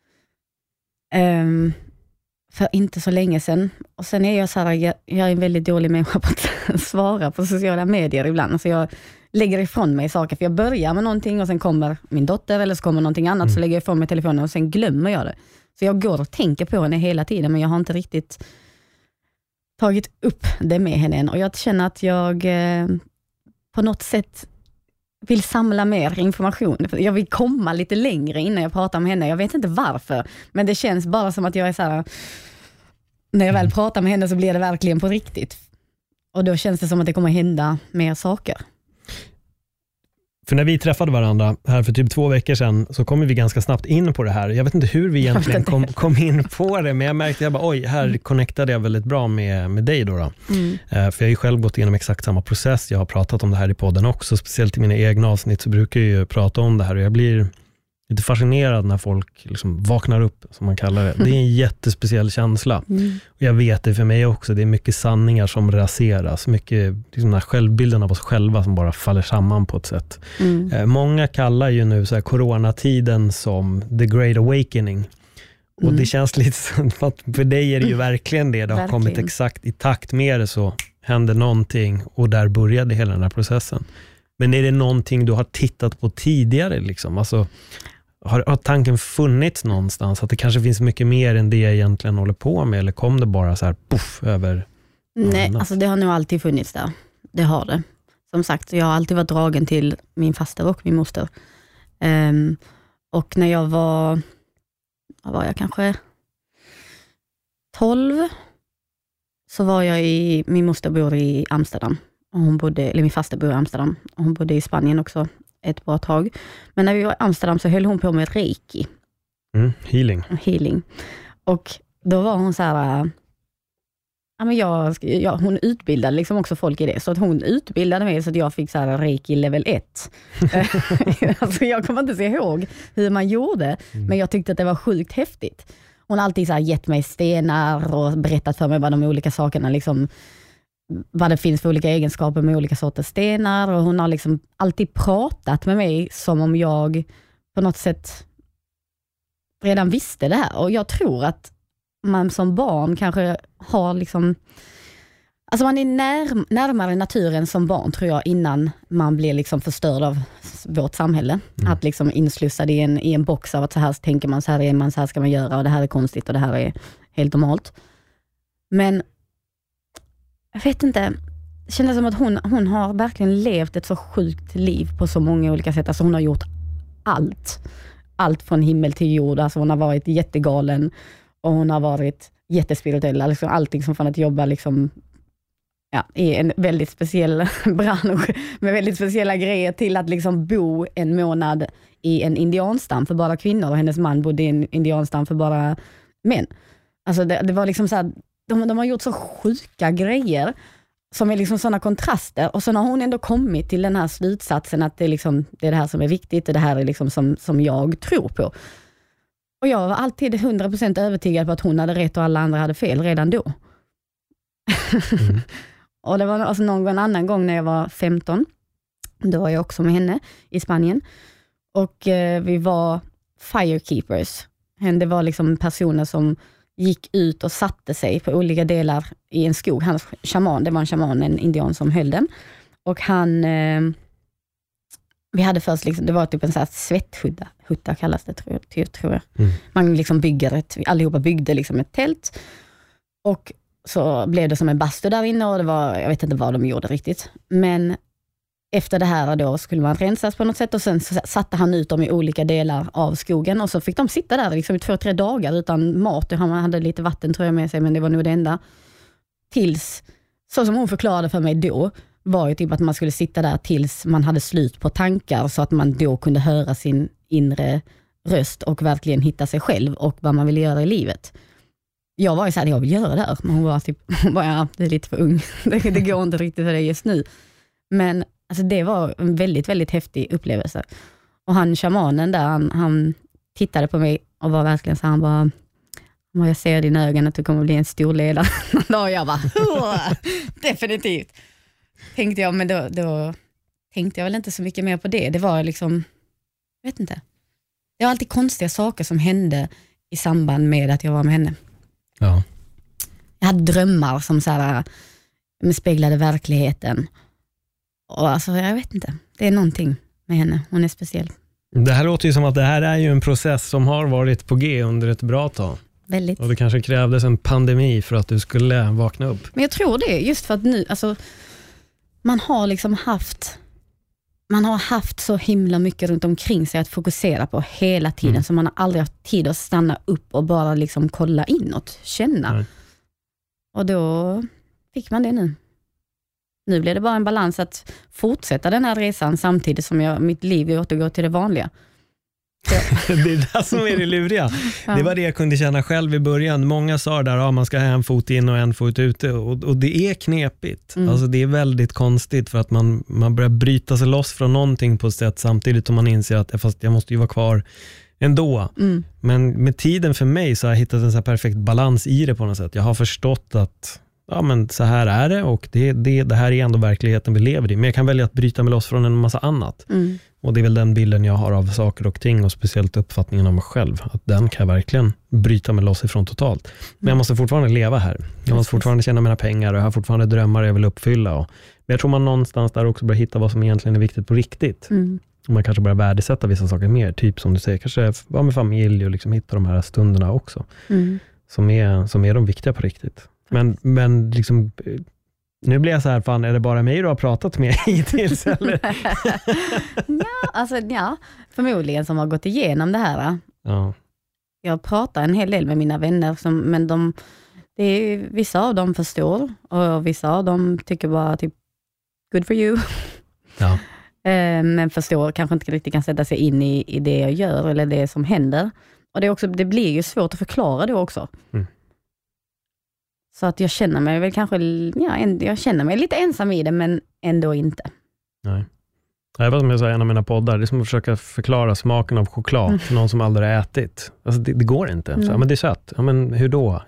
för inte så länge sedan. Och sen är jag så här, jag är en väldigt dålig människa på att svara på sociala medier ibland. Alltså jag lägger ifrån mig saker, för jag börjar med någonting och sen kommer min dotter eller så kommer någonting annat, så lägger jag ifrån mig telefonen och sen glömmer jag det. Så jag går och tänker på henne hela tiden, men jag har inte riktigt tagit upp det med henne än. Och jag känner att jag på något sätt vill samla mer information. Jag vill komma lite längre innan jag pratar med henne. Jag vet inte varför, men det känns bara som att jag är så här, när jag väl pratar med henne så blir det verkligen på riktigt. Och då känns det som att det kommer hända mer saker. För när vi träffade varandra här för typ 2 veckor sedan så kom vi ganska snabbt in på det här. Jag vet inte hur vi egentligen kom in på det, men jag märkte att oj, här connectade jag väldigt bra med dig då. För jag har ju själv gått igenom exakt samma process. Jag har pratat om det här i podden också, speciellt i mina egna avsnitt så brukar jag ju prata om det här och jag blir lite fascinerad när folk liksom vaknar upp, som man kallar det. Det är en jättespeciell känsla. Och jag vet det för mig också. Det är mycket sanningar som raseras. Mycket liksom den här självbilden av oss själva som bara faller samman på ett sätt. Många kallar ju nu så här coronatiden som the great awakening. Och det känns lite som att för dig är det ju verkligen det. Det har kommit exakt i takt med det, så händer någonting och där började hela den här processen. Men är det någonting du har tittat på tidigare liksom? Alltså, har tanken funnits någonstans att det kanske finns mycket mer än det jag egentligen håller på med, eller kom det bara så här puff över? Nej, alltså det har nog alltid funnits där. Det har det. Som sagt, jag har alltid varit dragen till min faster och min moster. Och när jag var jag kanske 12, så var jag min moster bor i Amsterdam. Och min faster bor i Amsterdam. Och hon bodde i Spanien också ett bra tag. Men när vi var i Amsterdam så höll hon på med reiki. Healing. Och då var hon så här... hon utbildade liksom också folk i det. Så att hon utbildade mig så att jag fick så här reiki level 1. Alltså jag kommer inte se ihåg hur man gjorde. Men jag tyckte att det var sjukt häftigt. Hon har alltid så här gett mig stenar och berättat för mig vad de olika sakerna liksom... vad det finns för olika egenskaper med olika sorters stenar, och hon har liksom alltid pratat med mig som om jag på något sätt redan visste det här. Och jag tror att man som barn kanske har liksom, alltså man är närmare naturen som barn, tror jag, innan man blir liksom förstörd av vårt samhälle. Att liksom inslussad i en box av att så här tänker man, så här är man, så här ska man göra, och det här är konstigt och det här är helt normalt. Men jag vet inte, det kändes som att hon har verkligen levt ett så sjukt liv på så många olika sätt. Alltså hon har gjort allt från himmel till jord. Alltså hon har varit jättegalen och hon har varit jättespirituell. Liksom allting som från att jobba liksom, i en väldigt speciell bransch med väldigt speciella grejer till att liksom bo en månad i en indianstam för bara kvinnor, och hennes man bodde i en indianstam för bara män. Alltså det var liksom så här, de har gjort så sjuka grejer som är liksom sådana kontraster, och så har hon ändå kommit till den här slutsatsen att det är det här som är viktigt, och det här är liksom som jag tror på. Och jag var alltid 100% övertygad på att hon hade rätt och alla andra hade fel redan då. Och det var alltså någon annan gång när jag var 15, då var jag också med henne i Spanien, och vi var firekeepers. Det var liksom personer som gick ut och satte sig på olika delar i en skog. Hans shaman, det var en shaman, en indian som höll den. Och han, vi hade först liksom, det var typ en sån här svetthutta kallas det, tror jag. Man liksom allihopa byggde liksom ett tält. Och så blev det som en bastu där inne, och det var, jag vet inte vad de gjorde riktigt. Men efter det här då skulle man rensas på något sätt, och sen så satte han ut dem i olika delar av skogen, och så fick de sitta där liksom i 2-3 dagar utan mat. Han hade lite vatten tror jag med sig, men det var nog det enda. Tills, så som hon förklarade för mig då, var ju typ att man skulle sitta där tills man hade slut på tankar, så att man då kunde höra sin inre röst och verkligen hitta sig själv och vad man ville göra i livet. Jag var ju såhär, jag vill göra det här, men hon var typ, det är lite för ung. Det går inte riktigt för det just nu. Men alltså det var en väldigt, väldigt häftig upplevelse. Och han shamanen där, han tittade på mig och var verkligen så, han bara, jag ser i dina ögon att du kommer bli en stor ledare. Och jag bara, definitivt. Tänkte jag, men då tänkte jag väl inte så mycket mer på det. Det var liksom, vet inte. Det var alltid konstiga saker som hände i samband med att jag var med henne. Ja. Jag hade drömmar som så här, speglade verkligheten. Och alltså, jag vet inte. Det är någonting med henne. Hon är speciell. Det här låter ju som att det här är ju en process som har varit på G under ett bra tag. Väldigt. Och det kanske krävdes en pandemi för att du skulle vakna upp. Men jag tror det, just för att nu, alltså, man har liksom haft så himla mycket runt omkring sig att fokusera på hela tiden, så man har aldrig haft tid att stanna upp och bara liksom kolla inåt, känna. Nej. Och då fick man det nu. Nu blir det bara en balans att fortsätta den här resan samtidigt som mitt liv återgår till det vanliga. Det är det som är det luriga. Ja. Det var det jag kunde känna själv i början. Många sa där, man ska ha en fot in och en fot ute. Och det är knepigt. Alltså det är väldigt konstigt för att man börjar bryta sig loss från någonting på ett sätt samtidigt som man inser att fast jag måste ju vara kvar ändå. Men med tiden för mig så har jag hittat en så här perfekt balans i det på något sätt. Jag har förstått att men så här är det och det här är ändå verkligheten vi lever i. Men jag kan välja att bryta mig loss från en massa annat. Och det är väl den bilden jag har av saker och ting och speciellt uppfattningen av mig själv. Att den kan jag verkligen bryta mig loss ifrån totalt. Men jag måste fortfarande leva här. Jag måste fortfarande tjäna mina pengar och jag har fortfarande drömmar jag vill uppfylla. Men jag tror man någonstans där också börjar hitta vad som egentligen är viktigt på riktigt. Och man kanske börjar värdesätta vissa saker mer. Typ som du säger, kanske vara med familj och liksom hitta de här stunderna också. Som är de viktiga på riktigt. Men liksom, nu blir jag så här, fan, är det bara mig du har pratat med hittills? Eller? Förmodligen som har gått igenom det här. Ja. Jag pratar en hel del med mina vänner, men vissa av dem förstår och vissa av dem tycker bara typ, good for you. Ja. Men förstår, kanske inte riktigt kan sätta sig in i det jag gör eller det som händer. Och det blir ju svårt att förklara det också. Så att jag känner mig väl kanske, jag känner mig lite ensam i det, men ändå inte. Nej. Det var som jag sa i en av mina poddar, det är som att försöka förklara smaken av choklad till någon som aldrig har ätit. Alltså det går inte. Så, men det är sött. Ja, men hur då?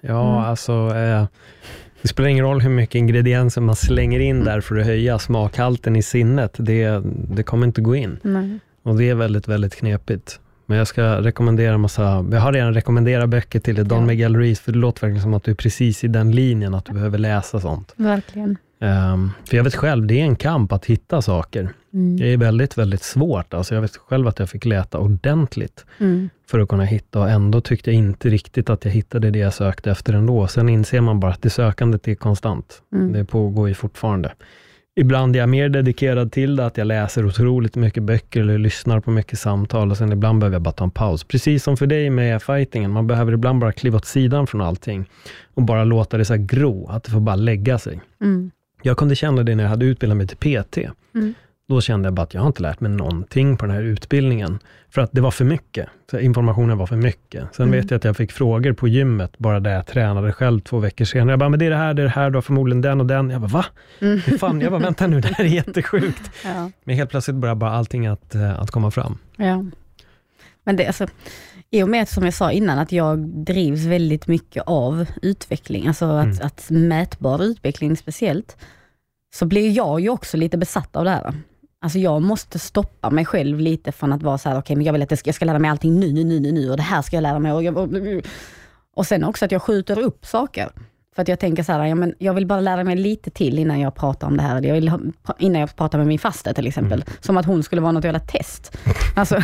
Det spelar ingen roll hur mycket ingredienser man slänger in där för att höja smakhalten i sinnet. Det kommer inte gå in. Nej. Och det är väldigt, väldigt knepigt. Men jag ska rekommendera jag har redan rekommenderat böcker till dig, Don Miguel Ruiz, för det låter verkligen som att du är precis i den linjen att du behöver läsa sånt. Verkligen. För jag vet själv, det är en kamp att hitta saker. Det är väldigt, väldigt svårt. Alltså jag vet själv att jag fick leta ordentligt för att kunna hitta, och ändå tyckte jag inte riktigt att jag hittade det jag sökte efter ändå. Sen inser man bara att det sökandet är konstant. Det pågår ju fortfarande. Ibland är jag mer dedikerad till det, att jag läser otroligt mycket böcker eller lyssnar på mycket samtal, och sen ibland behöver jag bara ta en paus. Precis som för dig med fightingen, man behöver ibland bara kliva åt sidan från allting och bara låta det så här gro, att det får bara lägga sig. Jag kunde känna det när jag hade utbildat mig till PT. Då kände jag bara att jag har inte lärt mig någonting på den här utbildningen. För att det var för mycket. Så informationen var för mycket. Sen vet jag att jag fick frågor på gymmet bara där jag tränade själv 2 veckor senare. Jag bara, men det är det här, du har förmodligen den och den. Jag bara, va? Fan, jag bara, vänta nu, det här är jättesjukt. Ja. Men helt plötsligt börjar bara allting att komma fram. Ja. Men det, alltså, i och med som jag sa innan att jag drivs väldigt mycket av utveckling. Alltså att mätbar utveckling speciellt. Så blir jag ju också lite besatt av det här. Alltså jag måste stoppa mig själv lite från att vara så här, okej, men jag vill att jag ska lära mig allting nu och det här ska jag lära mig. Och sen också att jag skjuter upp saker. För att jag tänker så här, jag vill bara lära mig lite till innan jag pratar om det här. Innan jag pratar med min faste till exempel. Som att hon skulle vara något jävla test. Alltså,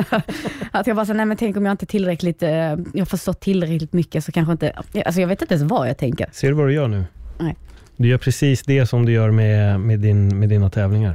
att jag bara så, nej men tänk om jag inte tillräckligt, jag förstår tillräckligt mycket så kanske inte, alltså jag vet inte ens vad jag tänker. Ser du vad du gör nu? Nej. Du gör precis det som du gör med dina tävlingar.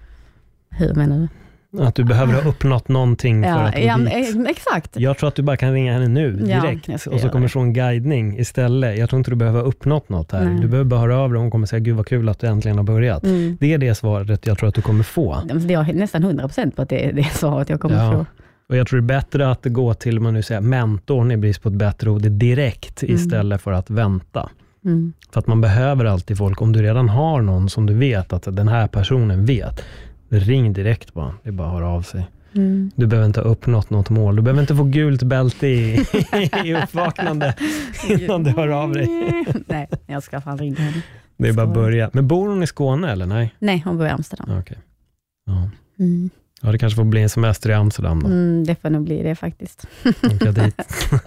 Hur menar du? Att du behöver ha uppnått någonting för att gå dit. Exakt. Jag tror att du bara kan ringa henne nu direkt och så kommer du få en guidning istället. Jag tror inte du behöver ha uppnått något här. Nej. Du behöver bara höra över och hon kommer säga, gud vad kul att du äntligen har börjat. Det är det svaret jag tror att du kommer få. Jag är nästan 100% på att det är det svaret jag kommer få. Och jag tror det är bättre att gå till, man nu säger mentorn i brist på ett bättre ord, direkt istället för att vänta. För att man behöver alltid folk, om du redan har någon som du vet att den här personen vet, ring direkt bara, det är bara att höra av sig. Du behöver inte ha uppnått något mål, du behöver inte få gult bälte i uppvaknande innan du hör av dig. Nej, jag ska fan ringa henne. Det är bara att börja. Men bor hon i Skåne eller nej? Nej, hon bor i Amsterdam. Okej. Ja. Ja, det kanske får bli en semester i Amsterdam då. Det får nog bli det faktiskt. Dit.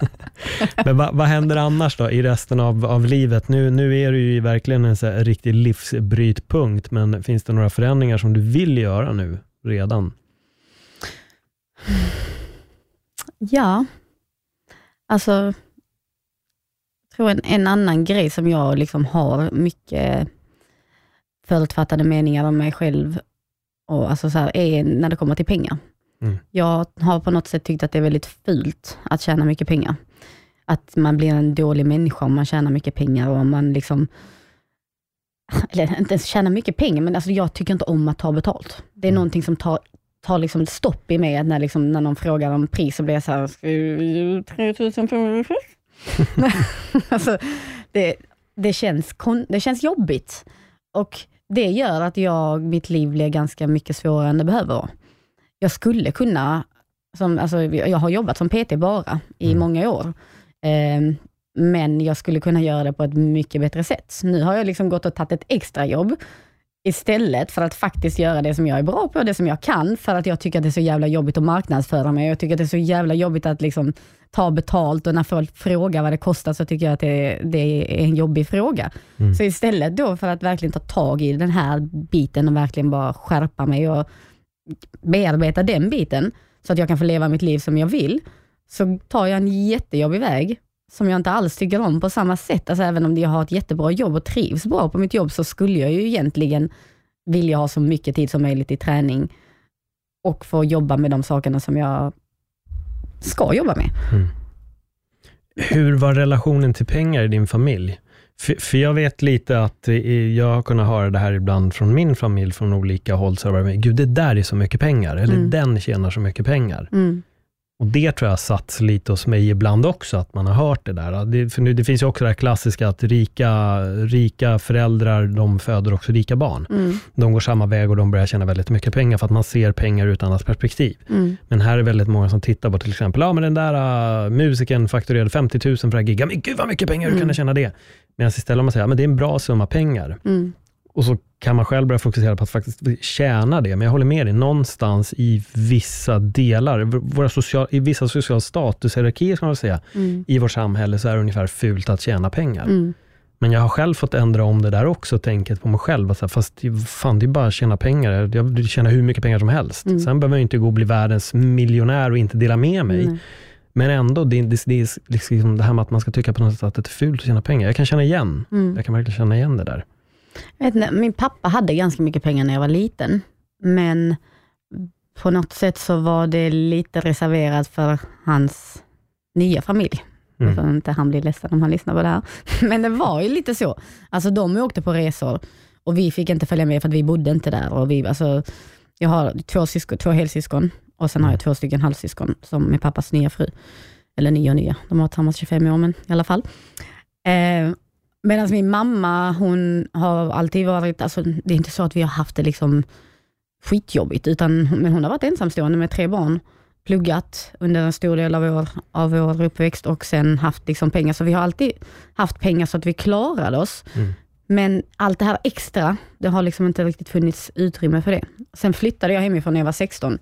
Men vad händer annars då i resten av livet? Nu är det ju verkligen en så här riktig livsbrytpunkt, men finns det några förändringar som du vill göra nu redan? Ja, alltså jag tror en annan grej som jag liksom har mycket förutfattade meningar om mig själv och alltså så här, är när det kommer till pengar. Jag har på något sätt tyckt att det är väldigt fult att tjäna mycket pengar. Att man blir en dålig människa om man tjänar mycket pengar och man liksom eller inte ens tjäna mycket pengar, men alltså jag tycker inte om att ta betalt. Det är någonting som tar liksom stopp i mig, när någon frågar om pris så blir jag så här 3500. Alltså det känns jobbigt, och det gör att mitt liv blir ganska mycket svårare än det behöver vara. Jag skulle kunna, jag har jobbat som PT bara i många år, men jag skulle kunna göra det på ett mycket bättre sätt. Nu har jag liksom gått och tagit ett extra jobb istället för att faktiskt göra det som jag är bra på, det som jag kan, för att jag tycker att det är så jävla jobbigt att marknadsföra mig. Jag tycker att det är så jävla jobbigt att liksom ta betalt, och när folk frågar vad det kostar så tycker jag att det är en jobbig fråga. Så istället då för att verkligen ta tag i den här biten och verkligen bara skärpa mig och bearbeta den biten så att jag kan få leva mitt liv som jag vill, så tar jag en jättejobbig väg som jag inte alls tycker om på samma sätt. Alltså även om jag har ett jättebra jobb och trivs bra på mitt jobb, så skulle jag ju egentligen vilja ha så mycket tid som möjligt i träning och få jobba med de sakerna som jag ska jobba med. Hur var relationen till pengar i din familj? För jag vet lite att jag har kunnat höra det här ibland från min familj från olika håll. Så jag bara, gud, det där är så mycket pengar. Eller den tjänar så mycket pengar. Och det tror jag satt lite hos mig ibland också, att man har hört det där. Det finns ju också det här klassiska att rika föräldrar, de föder också rika barn. De går samma väg och de börjar tjäna väldigt mycket pengar för att man ser pengar ur ett annat perspektiv. Men här är väldigt många som tittar på till exempel, men den där musiken fakturerade 50 000 för att gigga. Men gud vad mycket pengar, hur kan du tjäna det? Men istället om man säger, men det är en bra summa pengar. Och så kan man själv börja fokusera på att faktiskt tjäna det. Men jag håller med dig, någonstans i vissa delar, i vissa sociala statushierarkier ska man säga, i vårt samhälle så är det ungefär fult att tjäna pengar. Men jag har själv fått ändra om det där också, tänket på mig själv. Att, fast fan, det är bara att tjäna pengar. Jag vill tjäna hur mycket pengar som helst. Sen behöver jag inte gå och bli världens miljonär och inte dela med mig. Men ändå, det är liksom det här med att man ska tycka på något sätt att det är fult att tjäna pengar. Jag kan känna igen. Jag kan verkligen känna igen det där. Min pappa hade ganska mycket pengar när jag var liten, men på något sätt så var det lite reserverat för hans nya familj. För inte han blir ledsen om han lyssnar på det här. Men det var ju lite så. Alltså de åkte på resor och vi fick inte följa med för att vi bodde inte där. Och jag har två helsyskon och sen har jag 2 stycken halvsyskon som med pappas nya fru. Eller nya. De har tillsammans 25 år, men i alla fall. Medan min mamma, hon har alltid varit, alltså det är inte så att vi har haft det liksom skitjobbigt, men hon har varit ensamstående med 3 barn, pluggat under en stor del av vår uppväxt och sen haft liksom pengar, så vi har alltid haft pengar så att vi klarade oss. Men allt det här extra, det har liksom inte riktigt funnits utrymme för det. Sen flyttade jag hemifrån när jag var 16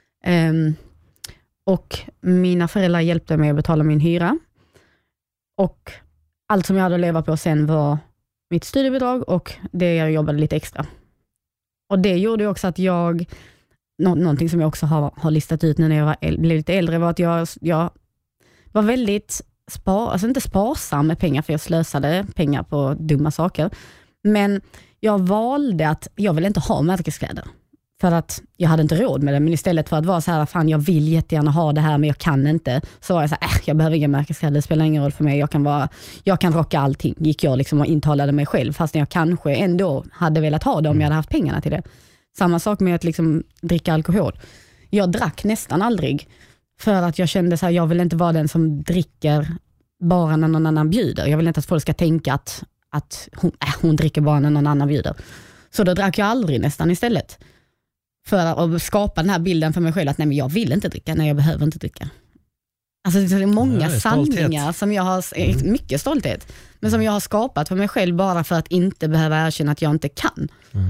och mina föräldrar hjälpte mig att betala min hyra, och allt som jag hade att leva på sen var mitt studiebidrag och det jag jobbade lite extra. Och det gjorde också att någonting som jag också har listat ut nu när jag blev lite äldre, var att jag var väldigt inte sparsam med pengar, för jag slösade pengar på dumma saker. Men jag valde att jag vill inte ha märkeskläder. För att jag hade inte råd med det. Men istället för att vara så här, fan jag vill jättegärna ha det här men jag kan inte. Så var jag så här, jag behöver inga märkeskläder, det spelar ingen roll för mig. Jag kan rocka allting, gick jag liksom och intalade mig själv. Fast jag kanske ändå hade velat ha det om jag hade haft pengarna till det. Samma sak med att liksom dricka alkohol. Jag drack nästan aldrig. För att jag kände så här, jag vill inte vara den som dricker bara när någon annan bjuder. Jag vill inte att folk ska tänka att hon dricker bara när någon annan bjuder. Så då drack jag aldrig nästan istället. För att skapa den här bilden för mig själv att nej, men jag vill inte dricka, nej jag behöver inte dricka. Alltså det är många sanningar som jag har, mycket stolthet, men som jag har skapat för mig själv bara för att inte behöva erkänna att jag inte kan.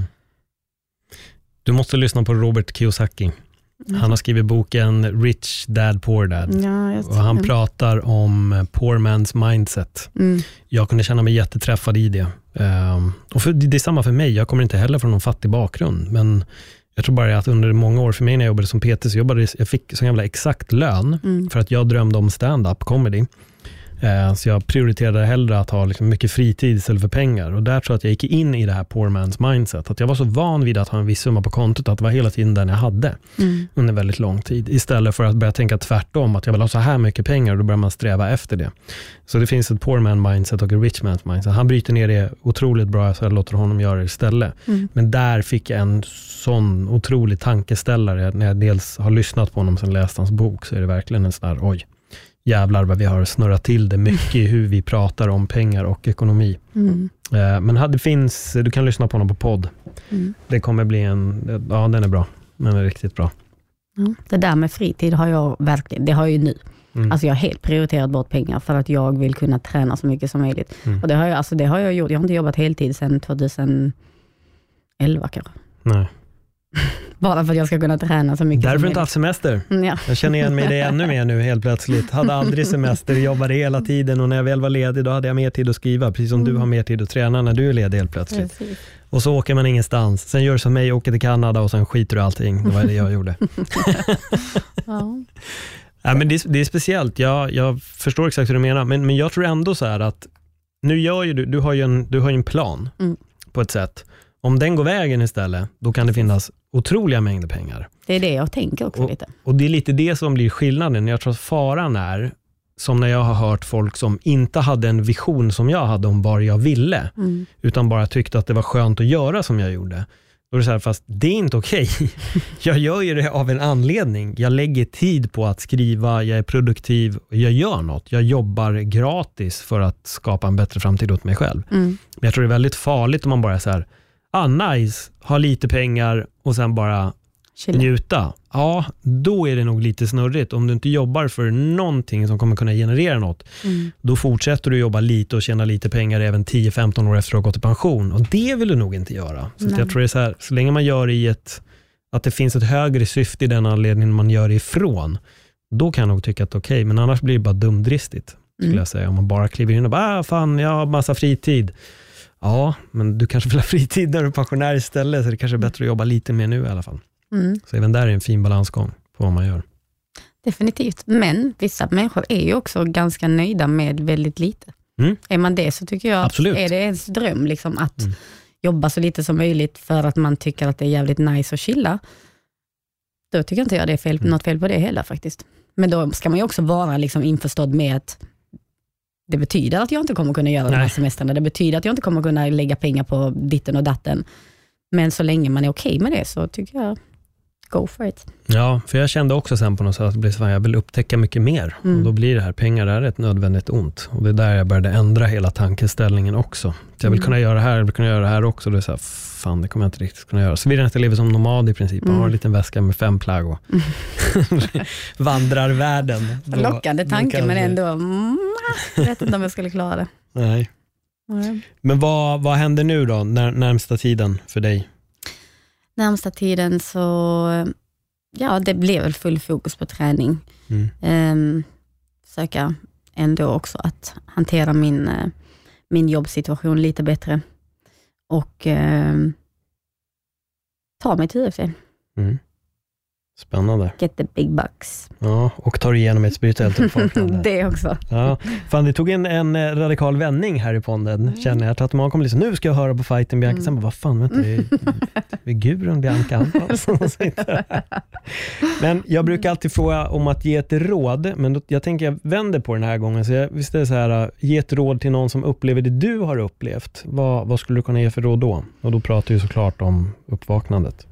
Du måste lyssna på Robert Kiyosaki. Han har skrivit boken Rich Dad Poor Dad. Och han pratar om poor man's mindset. Jag kunde känna mig jätteträffad i det. Och det är samma för mig. Jag kommer inte heller från någon fattig bakgrund, men jag tror bara att under många år för mig när jag jobbade som PT så jag fick så jävla exakt lön för att jag drömde om stand-up comedy. Så jag prioriterade hellre att ha liksom mycket fritid istället för pengar. Och där tror jag att jag gick in i det här poor man's mindset. Att jag var så van vid att ha en viss summa på kontot att det var hela tiden den jag hade under väldigt lång tid. Istället för att börja tänka tvärtom, att jag vill ha så här mycket pengar, och då börjar man sträva efter det. Så det finns ett poor man mindset och ett rich man mindset. Han bryter ner det otroligt bra, så jag låter honom göra det istället. Men där fick jag en sån otrolig tankeställare. När jag dels har lyssnat på honom sen läst hans bok, så är det verkligen en sån här, oj, jävlar vad vi har snurrat till det mycket i hur vi pratar om pengar och ekonomi. Men du kan lyssna på honom på podd. Det kommer bli den är bra. Den är riktigt bra. Det där med fritid har jag verkligen, det har jag ju nu. Alltså jag har helt prioriterat bort pengar för att jag vill kunna träna så mycket som möjligt. Och det har jag gjort. Jag har inte jobbat heltid sedan 2011 kanske. Nej. Bara för att jag ska kunna träna så mycket. Därför har du inte haft semester. Ja. Jag känner igen mig det ännu mer nu helt plötsligt. Hade aldrig semester, jobbade hela tiden, och när jag väl var ledig då hade jag mer tid att skriva. Precis som du har mer tid att träna när du är ledig helt plötsligt. Precis. Och så åker man ingenstans. Sen gör du som mig, åker till Kanada och sen skiter du allting. Det var det jag gjorde. Ja, men det är speciellt. Jag förstår exakt hur du menar. Men jag tror ändå så här att nu gör ju du har ju en plan på ett sätt. Om den går vägen istället, då kan det finnas otroliga mängder pengar. Det är det jag tänker också lite. Och det är lite det som blir skillnaden. Jag tror att faran är, som när jag har hört folk som inte hade en vision som jag hade om vad jag ville, utan bara tyckte att det var skönt att göra som jag gjorde. Då är det så här, fast det är inte okej. Jag gör ju det av en anledning. Jag lägger tid på att skriva, jag är produktiv, jag gör något. Jag jobbar gratis för att skapa en bättre framtid åt mig själv. Men jag tror det är väldigt farligt om man bara är så här, nice, ha lite pengar och sen bara njuta. Ja, då är det nog lite snurrigt. Om du inte jobbar för någonting som kommer kunna generera något, då fortsätter du jobba lite och tjäna lite pengar även 10-15 år efter att ha gått i pension. Och det vill du nog inte göra. Så jag tror det är så här, så länge man gör att det finns ett högre syfte i den anledningen man gör ifrån, då kan jag nog tycka att okej, men annars blir det bara dumdristigt, skulle jag säga. Om man bara kliver in och bara, fan, jag har massa fritid. Ja, men du kanske vill ha fritid när du är pensionär istället, så det kanske är bättre att jobba lite mer nu i alla fall. Så även där är en fin balansgång på vad man gör. Definitivt, men vissa människor är ju också ganska nöjda med väldigt lite. Är man det, så tycker jag absolut. Är det ens dröm liksom, att jobba så lite som möjligt för att man tycker att det är jävligt nice att chilla, då tycker inte jag det är något fel på det heller faktiskt. Men då ska man ju också vara liksom införstådd med att det betyder att jag inte kommer kunna göra de här semestrarna. Det betyder att jag inte kommer kunna lägga pengar på ditten och datten. Men så länge man är okej med det, så tycker jag go for it. Ja, för jag kände också sen på något sätt att det blir så här, jag vill upptäcka mycket mer. Och då blir det här, pengar är ett nödvändigt ont. Och det är där jag började ändra hela tankeställningen också. Så jag vill kunna göra det här, jag vill kunna göra det här också. Det är så här, fan, det kommer jag inte riktigt kunna göra. Så vill jag inte leva som nomad i princip. Man har en liten väska med 5 plagg och vandrar världen. Lockande tanke, men ändå jag vet inte om jag skulle klara det. Nej. Men vad händer nu då, närmsta tiden för dig? Närmsta tiden så, ja, det blev väl full fokus på träning. Försöka ändå också att hantera min jobbsituation lite bättre. Och ta mig till UFC. Spännande. Get the big bucks. Ja, och tar igenom ett spirituellt uppvaknande. Det också. Ja, fan, det tog en radikal vändning här i podden, känner jag. Att man kom liksom, nu ska jag höra på fighten Bianca. Sen bara, vad fan, vänta, det är Gudrun Bianca. Men jag brukar alltid fråga om att ge ett råd, men då, jag tänker jag vänder på den här gången. Så visst är det så här, ge ett råd till någon som upplever det du har upplevt. Vad skulle du kunna ge för råd då? Och då pratar vi såklart om uppvaknandet.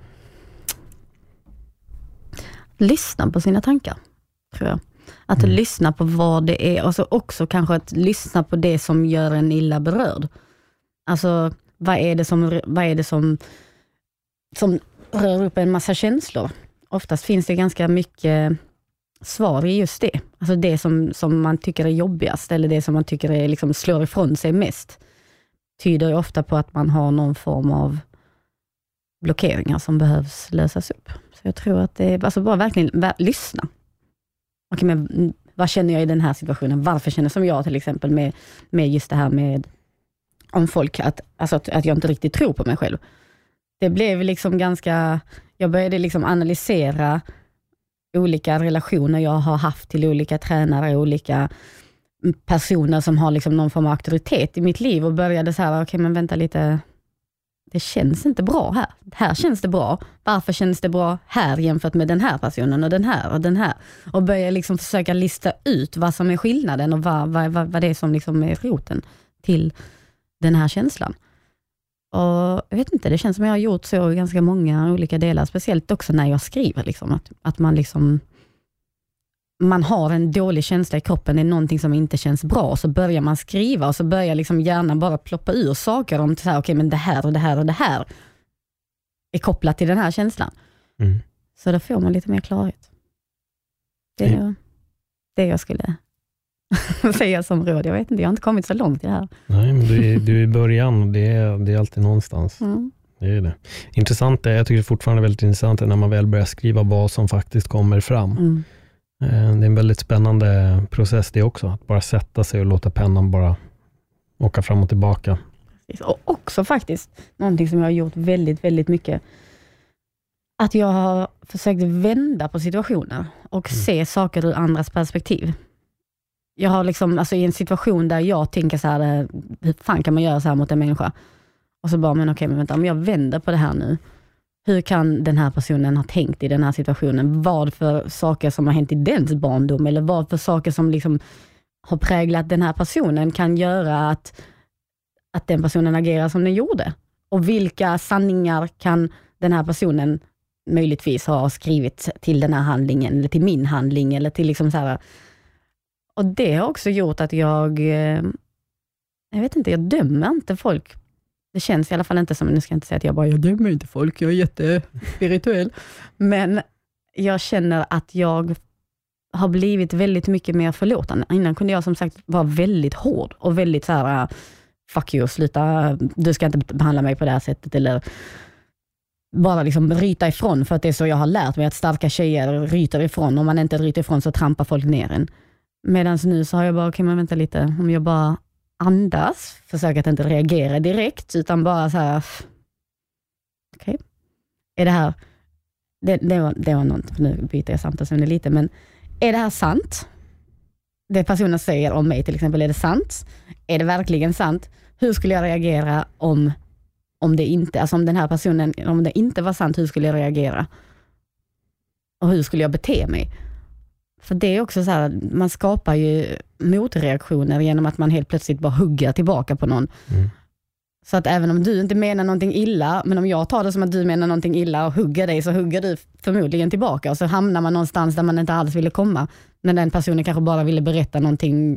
Lyssna på sina tankar, tror jag. Att lyssna på vad det är, och så också kanske att lyssna på det som gör en illa berörd. Alltså, vad är det som rör upp en massa känslor? Oftast finns det ganska mycket svar i just det. Alltså det som man tycker är jobbigast, eller det som man tycker är, liksom, slår ifrån sig mest, tyder ju ofta på att man har någon form av blockeringar som behövs lösas upp. Så jag tror att det är, alltså, bara verkligen lyssna. Okej, men vad känner jag i den här situationen? Varför känner jag som jag till exempel med just det här med om folk, att jag inte riktigt tror på mig själv. Det blev liksom ganska, jag började liksom analysera olika relationer jag har haft till olika tränare, olika personer som har liksom någon form av auktoritet i mitt liv och började så här, okej, men vänta lite, det känns inte bra här. Här känns det bra. Varför känns det bra här jämfört med den här personen och den här och den här? Och börja liksom försöka lista ut vad som är skillnaden och vad det är som liksom är roten till den här känslan. Och jag vet inte, det känns som jag har gjort så i ganska många olika delar, speciellt också när jag skriver liksom, att man liksom man har en dålig känsla i kroppen, det är någonting som inte känns bra, så börjar man skriva och så börjar liksom hjärnan bara ploppa ur saker om så här, okej, men det här och det här och det här är kopplat till den här känslan. Så då får man lite mer klarhet. Det är det jag skulle säga som råd. Jag vet inte, jag har inte kommit så långt i det här. Nej, men du är i början och det är alltid någonstans. Det är det. Intressant, jag tycker det är fortfarande väldigt intressant när man väl börjar skriva vad som faktiskt kommer fram. Det är en väldigt spännande process det också, att bara sätta sig och låta pennan bara åka fram och tillbaka. Och också faktiskt någonting som jag har gjort väldigt, väldigt mycket, att jag har försökt vända på situationer och se saker ur andras perspektiv. Jag har liksom, alltså i en situation där jag tänker så här, hur fan kan man göra så här mot en människa? Och så bara, men okej, men vänta, om jag vänder på det här nu, hur kan den här personen ha tänkt i den här situationen? Vad för saker som har hänt i dens barndom, eller vad för saker som liksom har präglat den här personen kan göra att den personen agerar som den gjorde? Och vilka sanningar kan den här personen möjligtvis ha skrivit till den här handlingen, eller till min handling, eller till liksom så här. Och det har också gjort att jag vet inte, jag dömer inte folk. Det känns i alla fall inte som, nu ska jag inte säga att jag dömer inte folk, jag är jättespirituell. Men jag känner att jag har blivit väldigt mycket mer förlåtande. Innan kunde jag som sagt vara väldigt hård och väldigt så här, fuck you, sluta, du ska inte behandla mig på det här sättet, eller bara liksom ryta ifrån, för att det är så jag har lärt mig att starka tjejer ryter ifrån. Om man inte ryter ifrån så trampar folk ner en. Medan nu så har jag bara, okej, men vänta lite, om jag bara andas, försöker att inte reagera direkt, utan bara så här, okej, är det här, det var något, nu byter jag samtalsämne lite, men är det här sant? Det personen säger om mig till exempel, är det sant? Är det verkligen sant? Hur skulle jag reagera om det inte, alltså om den här personen, om det inte var sant, hur skulle jag reagera? Och hur skulle jag bete mig? För det är också så här, man skapar ju motreaktioner genom att man helt plötsligt bara hugger tillbaka på någon. Så att även om du inte menar någonting illa, men om jag tar det som att du menar någonting illa och hugger dig, så hugger du förmodligen tillbaka. Och så hamnar man någonstans där man inte alls ville komma. När den personen kanske bara ville berätta någonting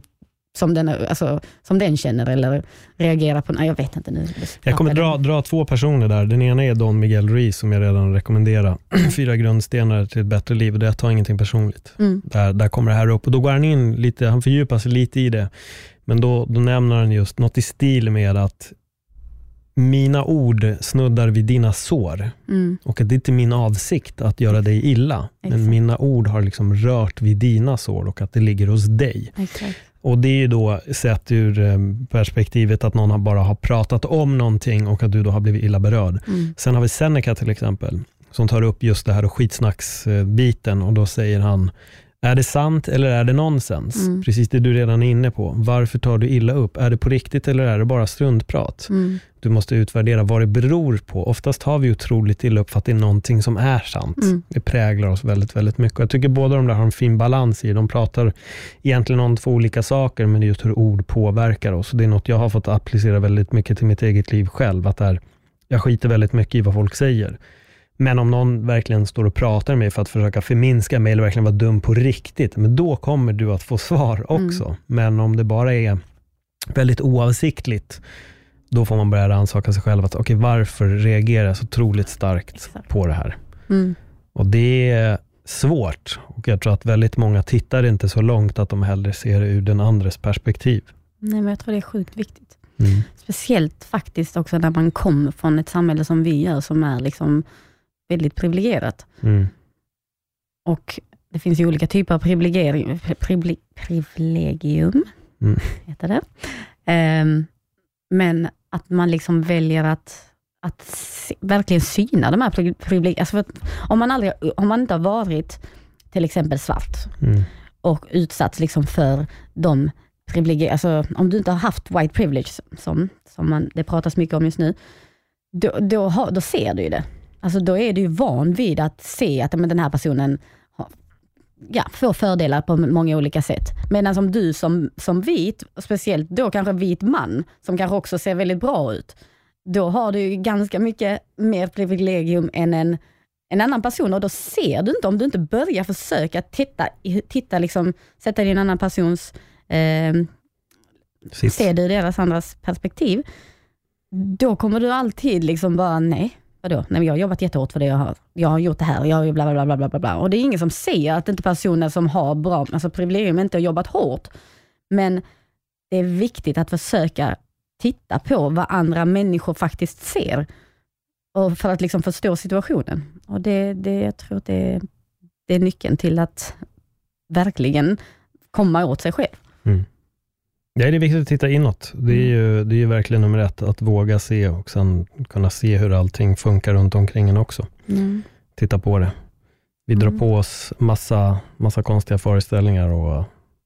som den känner, eller reagera på. Nej, jag vet inte nu. Jag kommer dra två personer där. Den ena är Don Miguel Ruiz, som jag redan rekommenderar. 4 grundstenar till ett bättre liv. Och det tar ingenting personligt. Där kommer det här upp. Och då går han in lite, han fördjupar sig lite i det. Men då nämner han just något i stil med att mina ord snuddar vid dina sår. Och att det är inte min avsikt att göra dig illa. Men mina ord har liksom rört vid dina sår, och att det ligger hos dig. Exakt. Och det är ju då sett ur perspektivet att någon bara har pratat om någonting och att du då har blivit illa berörd. Sen har vi Seneca till exempel, som tar upp just det här och skitsnacksbiten, och då säger han, är det sant eller är det nonsens? Precis det du redan är inne på. Varför tar du illa upp? Är det på riktigt eller är det bara struntprat? Du måste utvärdera vad det beror på. Oftast har vi otroligt illa upp för att det är någonting som är sant. Det präglar oss väldigt, väldigt mycket. Jag tycker båda de där har en fin balans i. De pratar egentligen om 2 olika saker, men det är just hur ord påverkar oss. Det är något jag har fått applicera väldigt mycket till mitt eget liv själv. Att jag skiter väldigt mycket i vad folk säger. Men om någon verkligen står och pratar med mig för att försöka förminska mig eller verkligen vara dum på riktigt, men då kommer du att få svar också. Men om det bara är väldigt oavsiktligt, då får man börja rannsaka sig själv. Att okej, varför reagerar jag så otroligt starkt på det här? Och det är svårt. Och jag tror att väldigt många tittar inte så långt att de hellre ser det ur den andres perspektiv. Nej, men jag tror det är sjukt viktigt. Speciellt faktiskt också när man kommer från ett samhälle som vi gör, som är liksom väldigt privilegierat. Och det finns ju olika typer av privilegium heter det. Men att man liksom väljer att verkligen syna de här privilegierna. Alltså om man inte har varit till exempel svart och utsatts liksom för de alltså, om du inte har haft white privilege som det pratas mycket om just nu, då ser du ju det. Alltså då är du ju van vid att se att den här personen får fördelar på många olika sätt. Medan som du som vit, speciellt då kanske vit man, som kanske också ser väldigt bra ut, då har du ju ganska mycket mer privilegium än en annan person, och då ser du inte, om du inte börjar försöka titta liksom, sätta in en annan persons se du deras andras perspektiv, då kommer du alltid liksom bara nej, jag har jobbat jättehårt för det, jag har gjort det här, jag har bla bla bla bla bla, och det är ingen som ser att inte personer som har bra, alltså privilegium, inte har jobbat hårt, men det är viktigt att försöka titta på vad andra människor faktiskt ser, och för att liksom förstå situationen. Och jag tror att det är nyckeln till att verkligen komma åt sig själv. Mm. Det är viktigt att titta inåt. Det är ju verkligen nummer 1 att våga se och sen kunna se hur allting funkar runt omkring en också. Titta på det. Vi drar på oss massa konstiga föreställningar, och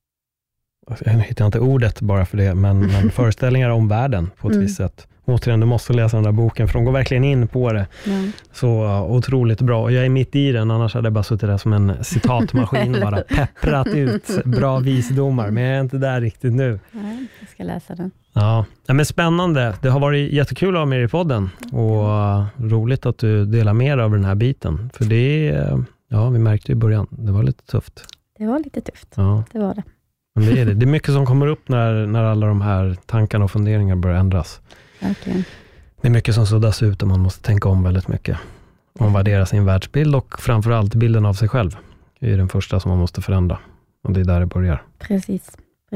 jag hittar inte ordet bara för det, men föreställningar om världen på ett visst sätt. Återigen, du måste läsa den där boken, för de går verkligen in på det. Så otroligt bra. Jag är mitt i den, annars hade jag bara suttit där som en citatmaskin och bara pepprat ut bra visdomar, men jag är inte där riktigt nu. Nej, jag ska läsa den. Ja, men spännande. Det har varit jättekul att ha med dig i podden, och roligt att du delar mer av den här biten. För vi märkte i början, det var lite tufft. Det var lite tufft, det var det. Men det är det. Det är mycket som kommer upp när alla de här tankarna och funderingar börjar ändras. Verkligen. Det är mycket som suddas ut, och man måste tänka om väldigt mycket. Omvärdera sin världsbild, och framförallt bilden av sig själv. Det är den första som man måste förändra. Och det är där det börjar. Precis.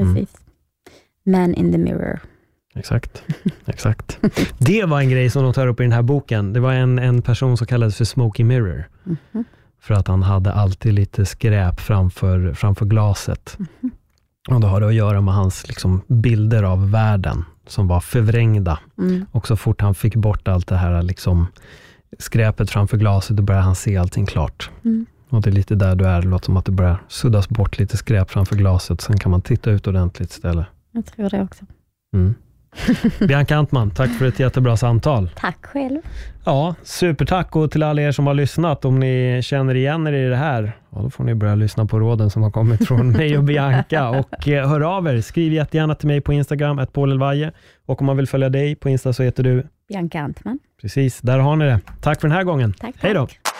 Man in the mirror. Exakt. Det var en grej som de tar upp i den här boken. Det var en person som kallades för Smoky Mirror. För att han hade alltid lite skräp framför glaset. Och då har det att göra med hans liksom, bilder av världen som var förvrängda. Och så fort han fick bort allt det här liksom, skräpet framför glaset, då började han se allting klart. Och det är lite där du är. Det låter som att det börjar suddas bort lite skräp framför glaset. Sen kan man titta ut ordentligt istället. Jag tror det också. Bianca Antman, tack för ett jättebra samtal. Tack själv. Ja, supertack, och till alla er som har lyssnat, om ni känner igen er i det här, då får ni börja lyssna på råden som har kommit från mig och Bianca, och hör av er, skriv jättegärna till mig på Instagram @paulelvaje, och om man vill följa dig på Insta så heter du Bianca Antman. Precis, där har ni det. Tack för den här gången. Tack. Hej då.